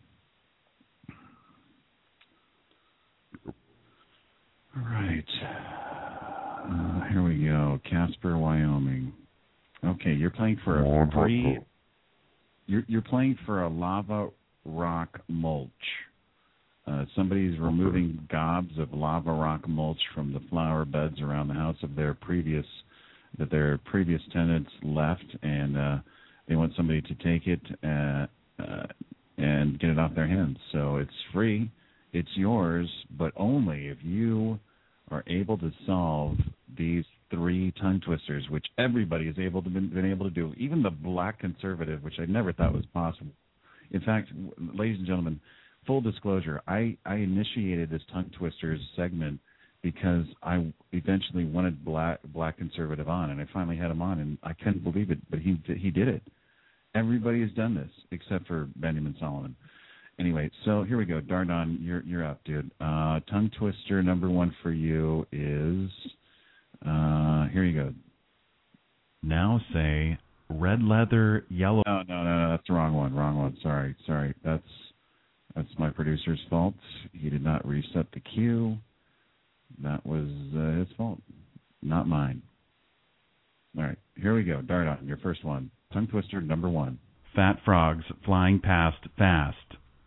All right. Uh, here we go. Casper, Wyoming. Okay, you're playing for Come a on, free. Hopco. You're you're playing for a lava rock mulch. Uh, somebody's removing gobs of lava rock mulch from the flower beds around the house of their previous that their previous tenants left, and uh, they want somebody to take it uh, uh, and get it off their hands. So it's free, it's yours, but only if you are able to solve these three tongue twisters, which everybody is able to been, been able to do, even the black conservative, which I never thought was possible. In fact, ladies and gentlemen, full disclosure, I, I initiated this tongue twisters segment because I eventually wanted black black conservative on, and I finally had him on, and I couldn't believe it, but he he did it. Everybody has done this except for Benjamin Solomon. Anyway, so here we go. Dardon, you're you're up, dude. Uh, tongue twister number one for you is uh, here you go. Now say red leather, yellow. No, no, no, no, that's the wrong one. Wrong one. Sorry, sorry. That's that's my producer's fault. He did not reset the cue. That was uh, his fault, not mine. All right, here we go. Dardon, your first one. Tongue twister number one. Fat frogs flying past fast.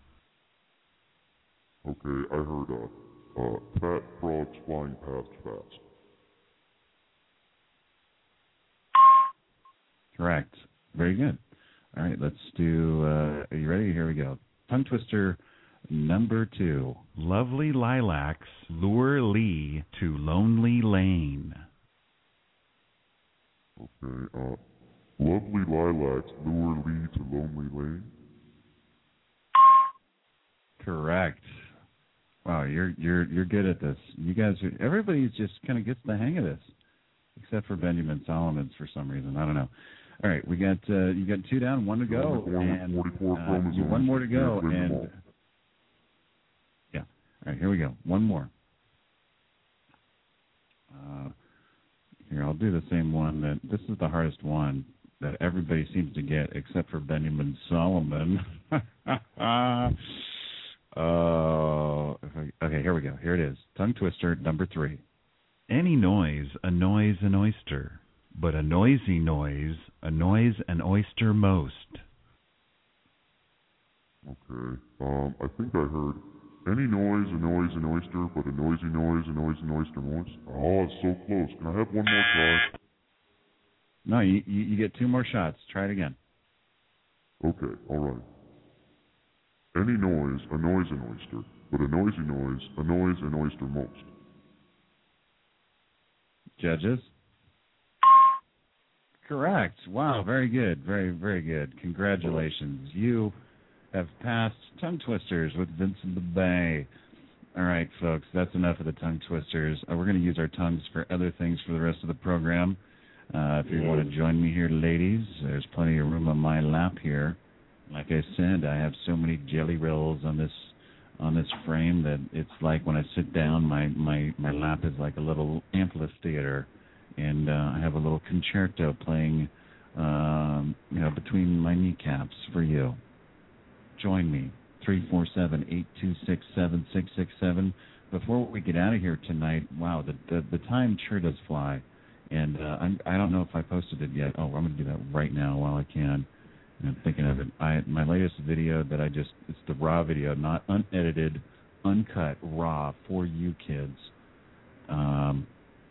Okay, I heard uh, uh, fat frogs flying past fast. Correct. Very good. All right, let's do, uh, are you ready? Here we go. Tongue twister number two. Lovely lilacs lure Lee to lonely lane. Okay, uh, lovely lilacs lure Lee to lonely lane. Correct. Wow, you're you're you're good at this. You guys, are, everybody just kind of gets the hang of this, except for Benjamin Solomon for some reason. I don't know. All right, we got uh, you got two down, one to go, and uh, one more to go, and yeah. All right, here we go. One more. Uh, here, I'll do the same one. That this is the hardest one that everybody seems to get, except for Benjamin Solomon. Oh, uh, okay, here we go. Here it is. Tongue twister number three. Any noise annoys an oyster, but a noisy noise annoys an oyster most. Okay, um, I think I heard any noise annoys an oyster, but a noisy noise annoys an oyster most. Oh, it's so close. Can I have one more try? No, you, you, you get two more shots. Try it again. Okay, all right. Any noise annoys an oyster, but a noisy noise annoys an oyster most. Judges? Correct. Wow, very good. Very, very good. Congratulations. You have passed tongue twisters with Vincent the Bay. All right, folks, that's enough of the tongue twisters. Uh, we're going to use our tongues for other things for the rest of the program. Uh, if you want to join me here, ladies, there's plenty of room on my lap here. Like I said, I have so many jelly rolls on this on this frame that it's like when I sit down, my, my, my lap is like a little amphitheater, and uh, I have a little concerto playing, um, you know, between my kneecaps for you. Join me, three four seven, eight two six, seven six six seven. Before we get out of here tonight, wow, the the, the time sure does fly, and uh, I'm, I don't know if I posted it yet. Oh, I'm going to do that right now while I can. I'm thinking of it. I my latest video that I just, it's the raw video, not unedited, uncut, raw, for you kids. Um,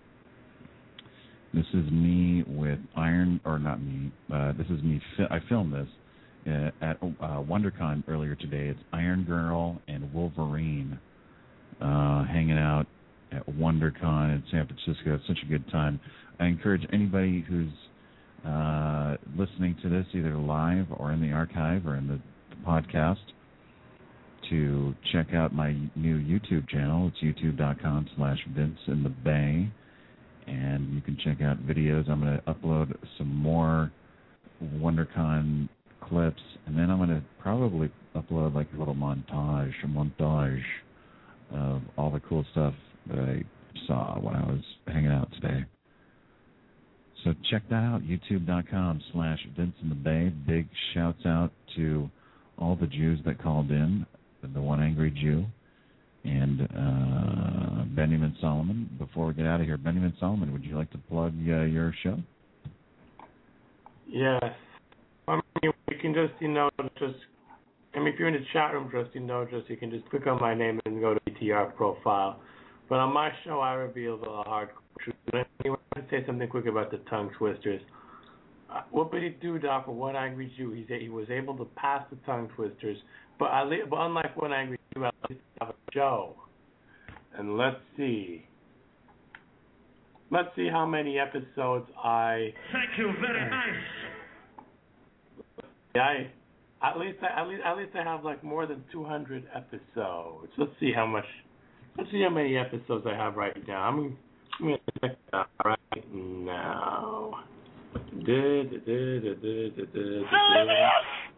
this is me with Iron, or not me, uh, this is me, fi- I filmed this uh, at uh, WonderCon earlier today. It's Iron Girl and Wolverine uh, hanging out at WonderCon in San Francisco. It's such a good time. I encourage anybody who's Uh, listening to this either live or in the archive or in the, the podcast to check out my new YouTube channel. It's youtube.com slash Vince in the Bay, and you can check out videos. I'm going to upload some more WonderCon clips, and then I'm going to probably upload like a little montage, a montage of all the cool stuff that I saw when I was hanging out today. So check that out, youtube.com slash Vince in the Bay. Big shouts out to all the Jews that called in, the One Angry Jew, and uh, Benjamin Solomon. Before we get out of here, Benjamin Solomon, would you like to plug uh, your show? Yes. I mean, you can just, you know, just, I mean, if you're in the chat room, just, you know, just, you can just click on my name and go to the B T R profile. But on my show, I reveal the hardcore truth. I want to say something quick about the tongue twisters. Uh, what did he do, Doc, for One Angry Jew? He said he was able to pass the tongue twisters, but, I, but unlike One Angry Jew, I at least have a show. And let's see. let's see how many episodes I. Thank you, very nice. I at least I, at least at least I have like more than two hundred episodes. Let's see how much. Let's see how many episodes I have right now. I'm, I'm gonna check it out right now. Da, da, da, da, da, da, da, da.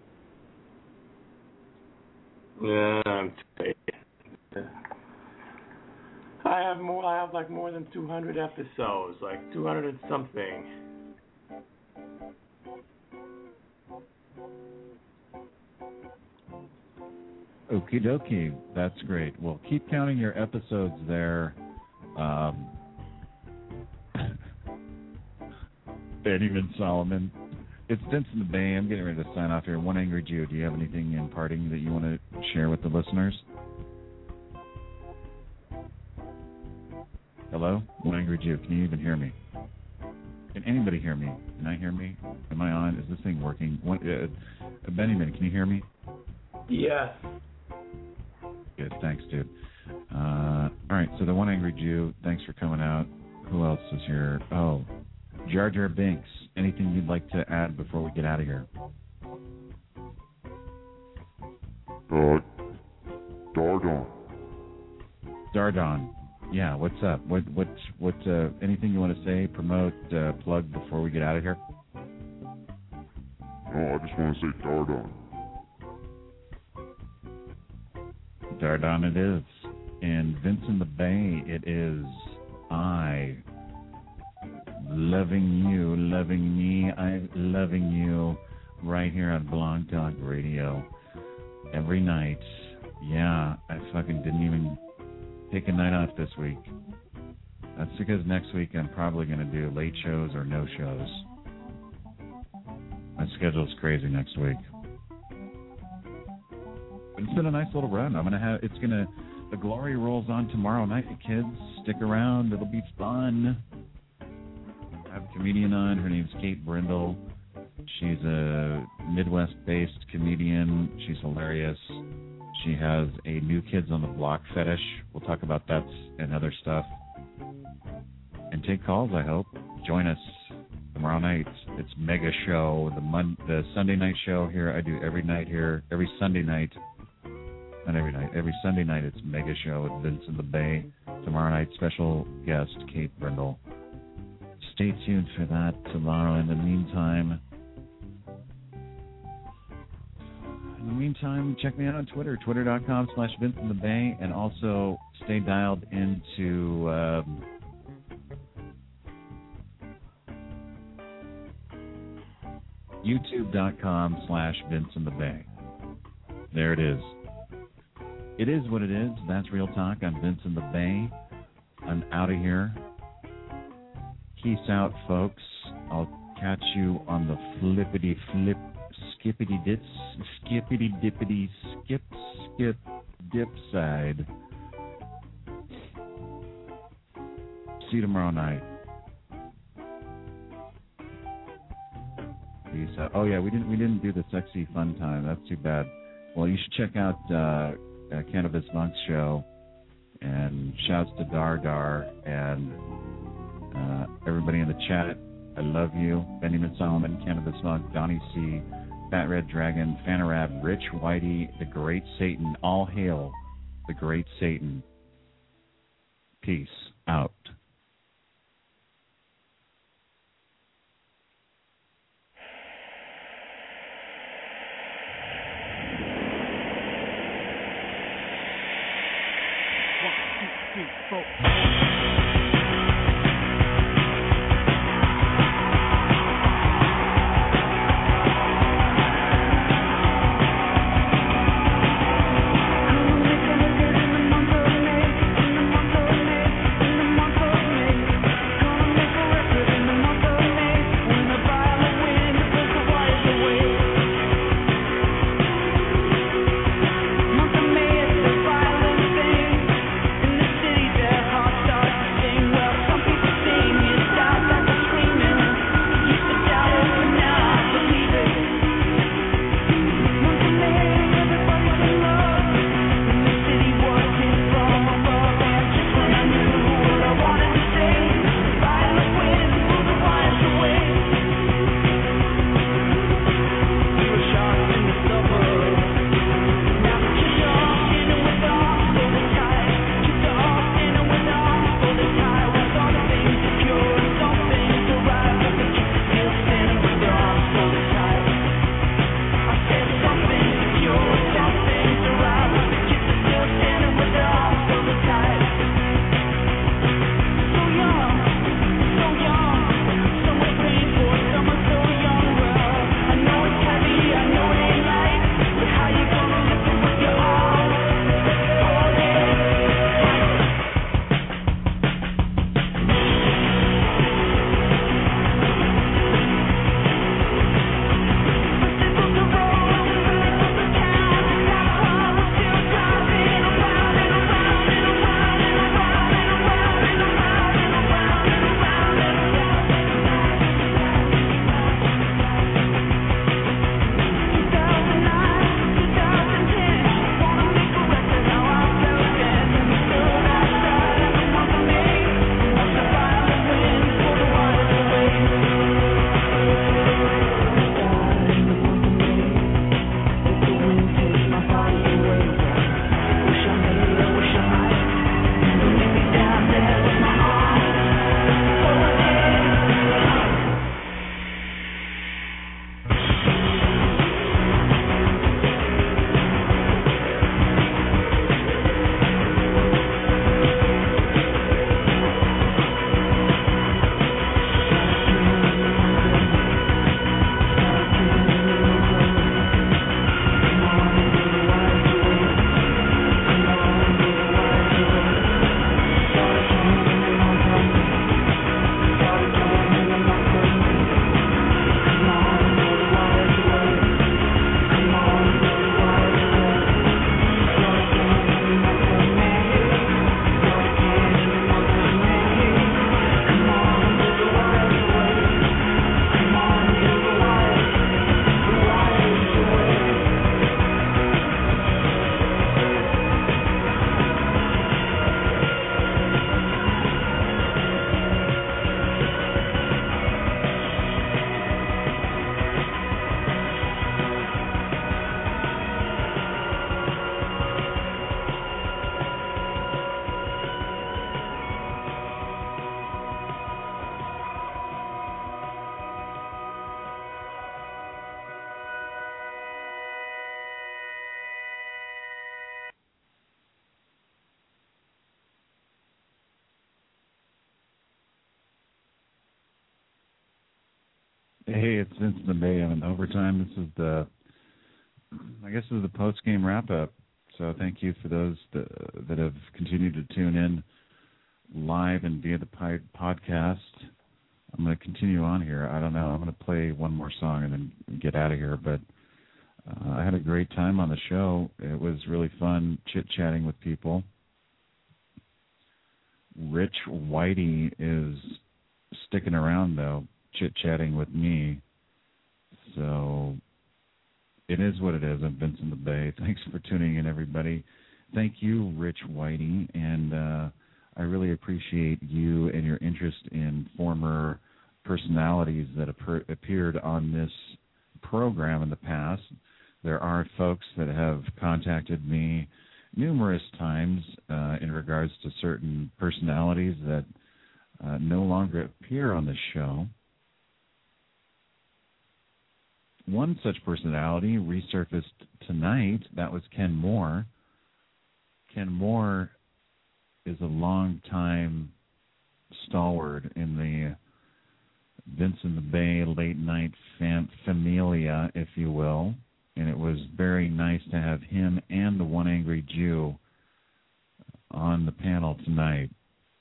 Yeah, I'm taking. I have more. I have like more than two hundred episodes, like two hundred and something. Okie dokie, that's great. Well, keep counting your episodes there. Um, Benjamin Solomon. It's Vince in the Bay. I'm getting ready to sign off here. One Angry Jew, do you have anything in parting that you want to share with the listeners? Hello? One Angry Jew, can you even hear me? Can anybody hear me? Can I hear me? Am I on? Is this thing working? One, uh, Benjamin, can you hear me? Yes. Good, thanks, dude. Uh, all right, so the One Angry Jew, thanks for coming out. Who else is here? Oh, Jar Jar Binks. Anything you'd like to add before we get out of here? Uh, Dardon. Dardon. Yeah, what's up? What, what, what, uh, anything you want to say, promote, uh, plug before we get out of here? No, I just want to say Dardon. Dardon it is. And Vince in the Bay, it is I. Loving you, loving me, I loving you right here on Blog Talk Radio. Every night. Yeah, I fucking didn't even take a night off this week. That's because next week I'm probably going to do late shows or no shows. My schedule's crazy next week. It's been a nice little run. I'm gonna have. It's gonna. The glory rolls on tomorrow night. Kids, stick around. It'll be fun. I have a comedian on. Her name's Kate Brindle. She's a Midwest-based comedian. She's hilarious. She has a New Kids on the Block fetish. We'll talk about that and other stuff. And take calls. I hope. Join us tomorrow night. It's mega show. The Mon- the Sunday night show here. I do every night here. Every Sunday night. Not every night. Every Sunday night it's mega show with Vince in the Bay. Tomorrow night, special guest Kate Brindle. Stay tuned for that tomorrow. In the meantime, in the meantime, check me out on Twitter, twitter.com slash Vince in the Bay, and also stay dialed into um, youtube.com slash Vince in the Bay. There it is. It is what it is. That's Real Talk. I'm Vince in the Bay. I'm out of here. Peace out, folks. I'll catch you on the flippity flip, skippity dips, skippity dippity skip, skip, dip side. See you tomorrow night. Peace out. Oh yeah, we didn't we didn't do the sexy fun time. That's too bad. Well, you should check out uh, uh, Cannabis Monk's show. And shouts to Dar Dar and uh, everybody in the chat. I love you. Benjamin Solomon, Cannabis Monk, Donnie C, Fat Red Dragon, Fanarab, Rich Whitey, the Great Satan. All hail the Great Satan. Peace out. Start Hey, it's Vincent the Bay. I'm in overtime. This is the, I guess this is the post-game wrap-up. So thank you for those that, that have continued to tune in live and via the podcast. I'm going to continue on here. I don't know. I'm going to play one more song and then get out of here. But uh, I had a great time on the show. It was really fun chit-chatting with people. Rich Whitey is sticking around, though, chit-chatting with me. So it is what it is. I'm Vincent the Bay. Thanks for tuning in, everybody. Thank you, Rich Whitey. And uh, I really appreciate you and your interest in former personalities that appear, appeared on this program in the past. There are folks that have contacted me numerous times uh, in regards to certain personalities that uh, no longer appear on the show. One such personality resurfaced tonight. That was Ken Moore. Ken Moore is a long-time stalwart in the Vincent the Bay late-night fam- familia, if you will. And it was very nice to have him and the One Angry Jew on the panel tonight.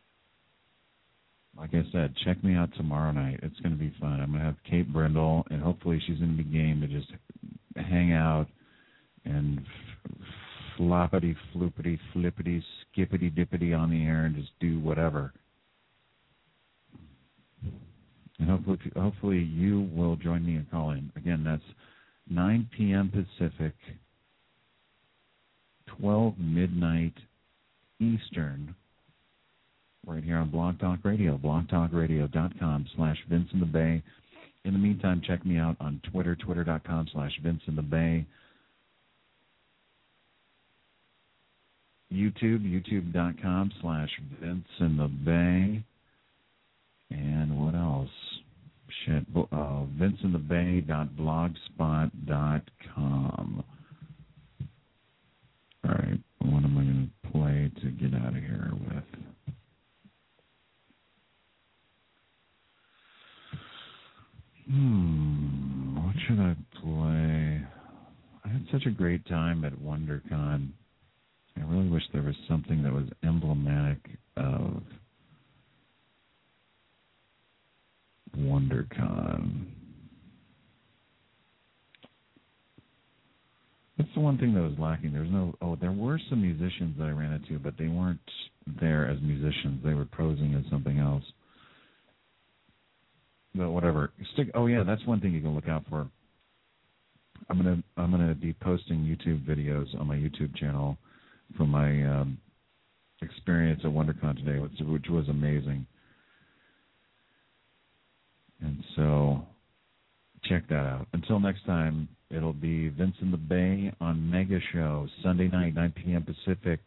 Like I said, check me out tomorrow night. It's going to be fun. I'm going to have Kate Brindle, and hopefully she's going to be game to just hang out and floppity, floopity, flippity, skippity, dippity on the air and just do whatever. And hopefully, hopefully you will join me and call in. Again, that's nine p.m. Pacific, twelve midnight Eastern, right here on Blog Talk Radio, blogtalkradio.com slash Vincent the Bay. In the meantime, check me out on Twitter, twitter.com slash Vincent the Bay. YouTube, youtube.com slash Vincent the Bay. And what else? Shit. Uh, vincent the bay dot blogspot dot com. All right. What am I going to play to get out of here with? Hmm. What should I play? I had such a great time at WonderCon. I really wish there was something that was emblematic of WonderCon. That's the one thing that was lacking. There was no. Oh, there were some musicians that I ran into, but they weren't there as musicians. They were posing as something else. But whatever. Stick. Oh yeah, that's one thing you can look out for. I'm gonna I'm gonna be posting YouTube videos on my YouTube channel from my um, experience at WonderCon today, which, which was amazing. And so, check that out. Until next time, it'll be Vincent the Bay on Mega Show, Sunday night, nine p.m. Pacific,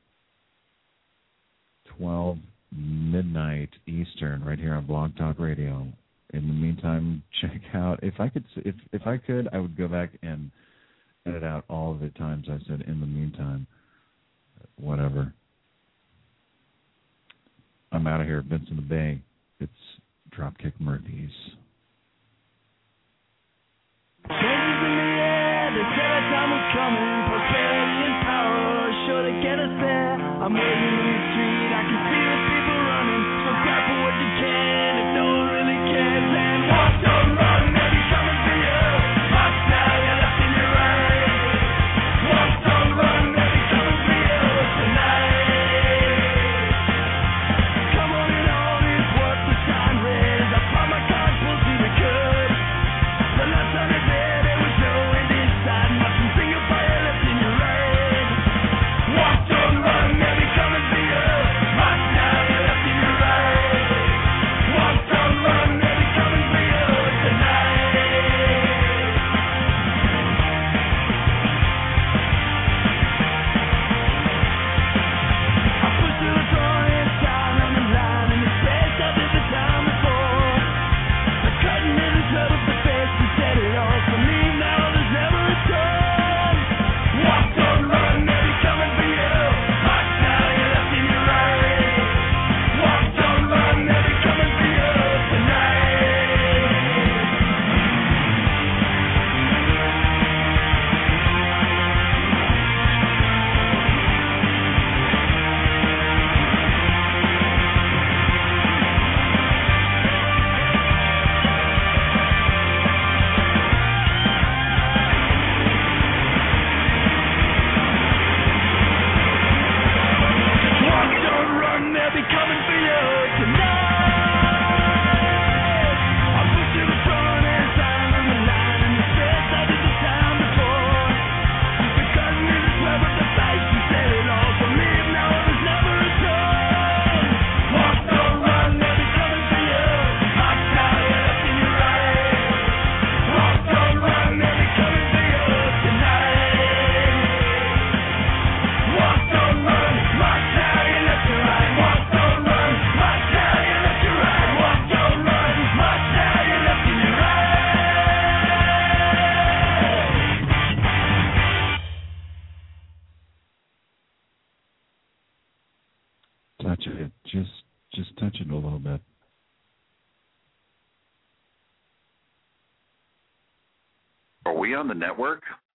twelve midnight Eastern, right here on Blog Talk Radio. In the meantime, check out, if I could, if if I could, I would go back and edit out all of the times I said in the meantime. Whatever. I'm out of here, Vincent the Bay. It's Dropkick Murphys. Changes in the air, they said our time was coming. Prosperity and power, sure to get us there. I'm waiting in the street, I can see the people running. So grab for what you can, if no one really cares. And walk, don't run, maybe coming for you. March now, you're left in your right. Walk, don't run, maybe coming for you tonight. Come on in, all is worth the sign raised. I found my cards, we'll see the good. The left on his head, there was no end inside. Nothing single fire left in your right. Walk, don't run, maybe coming for you. March now, you're left in your right. touch it. Just just touch it a little bit. Are we on the network?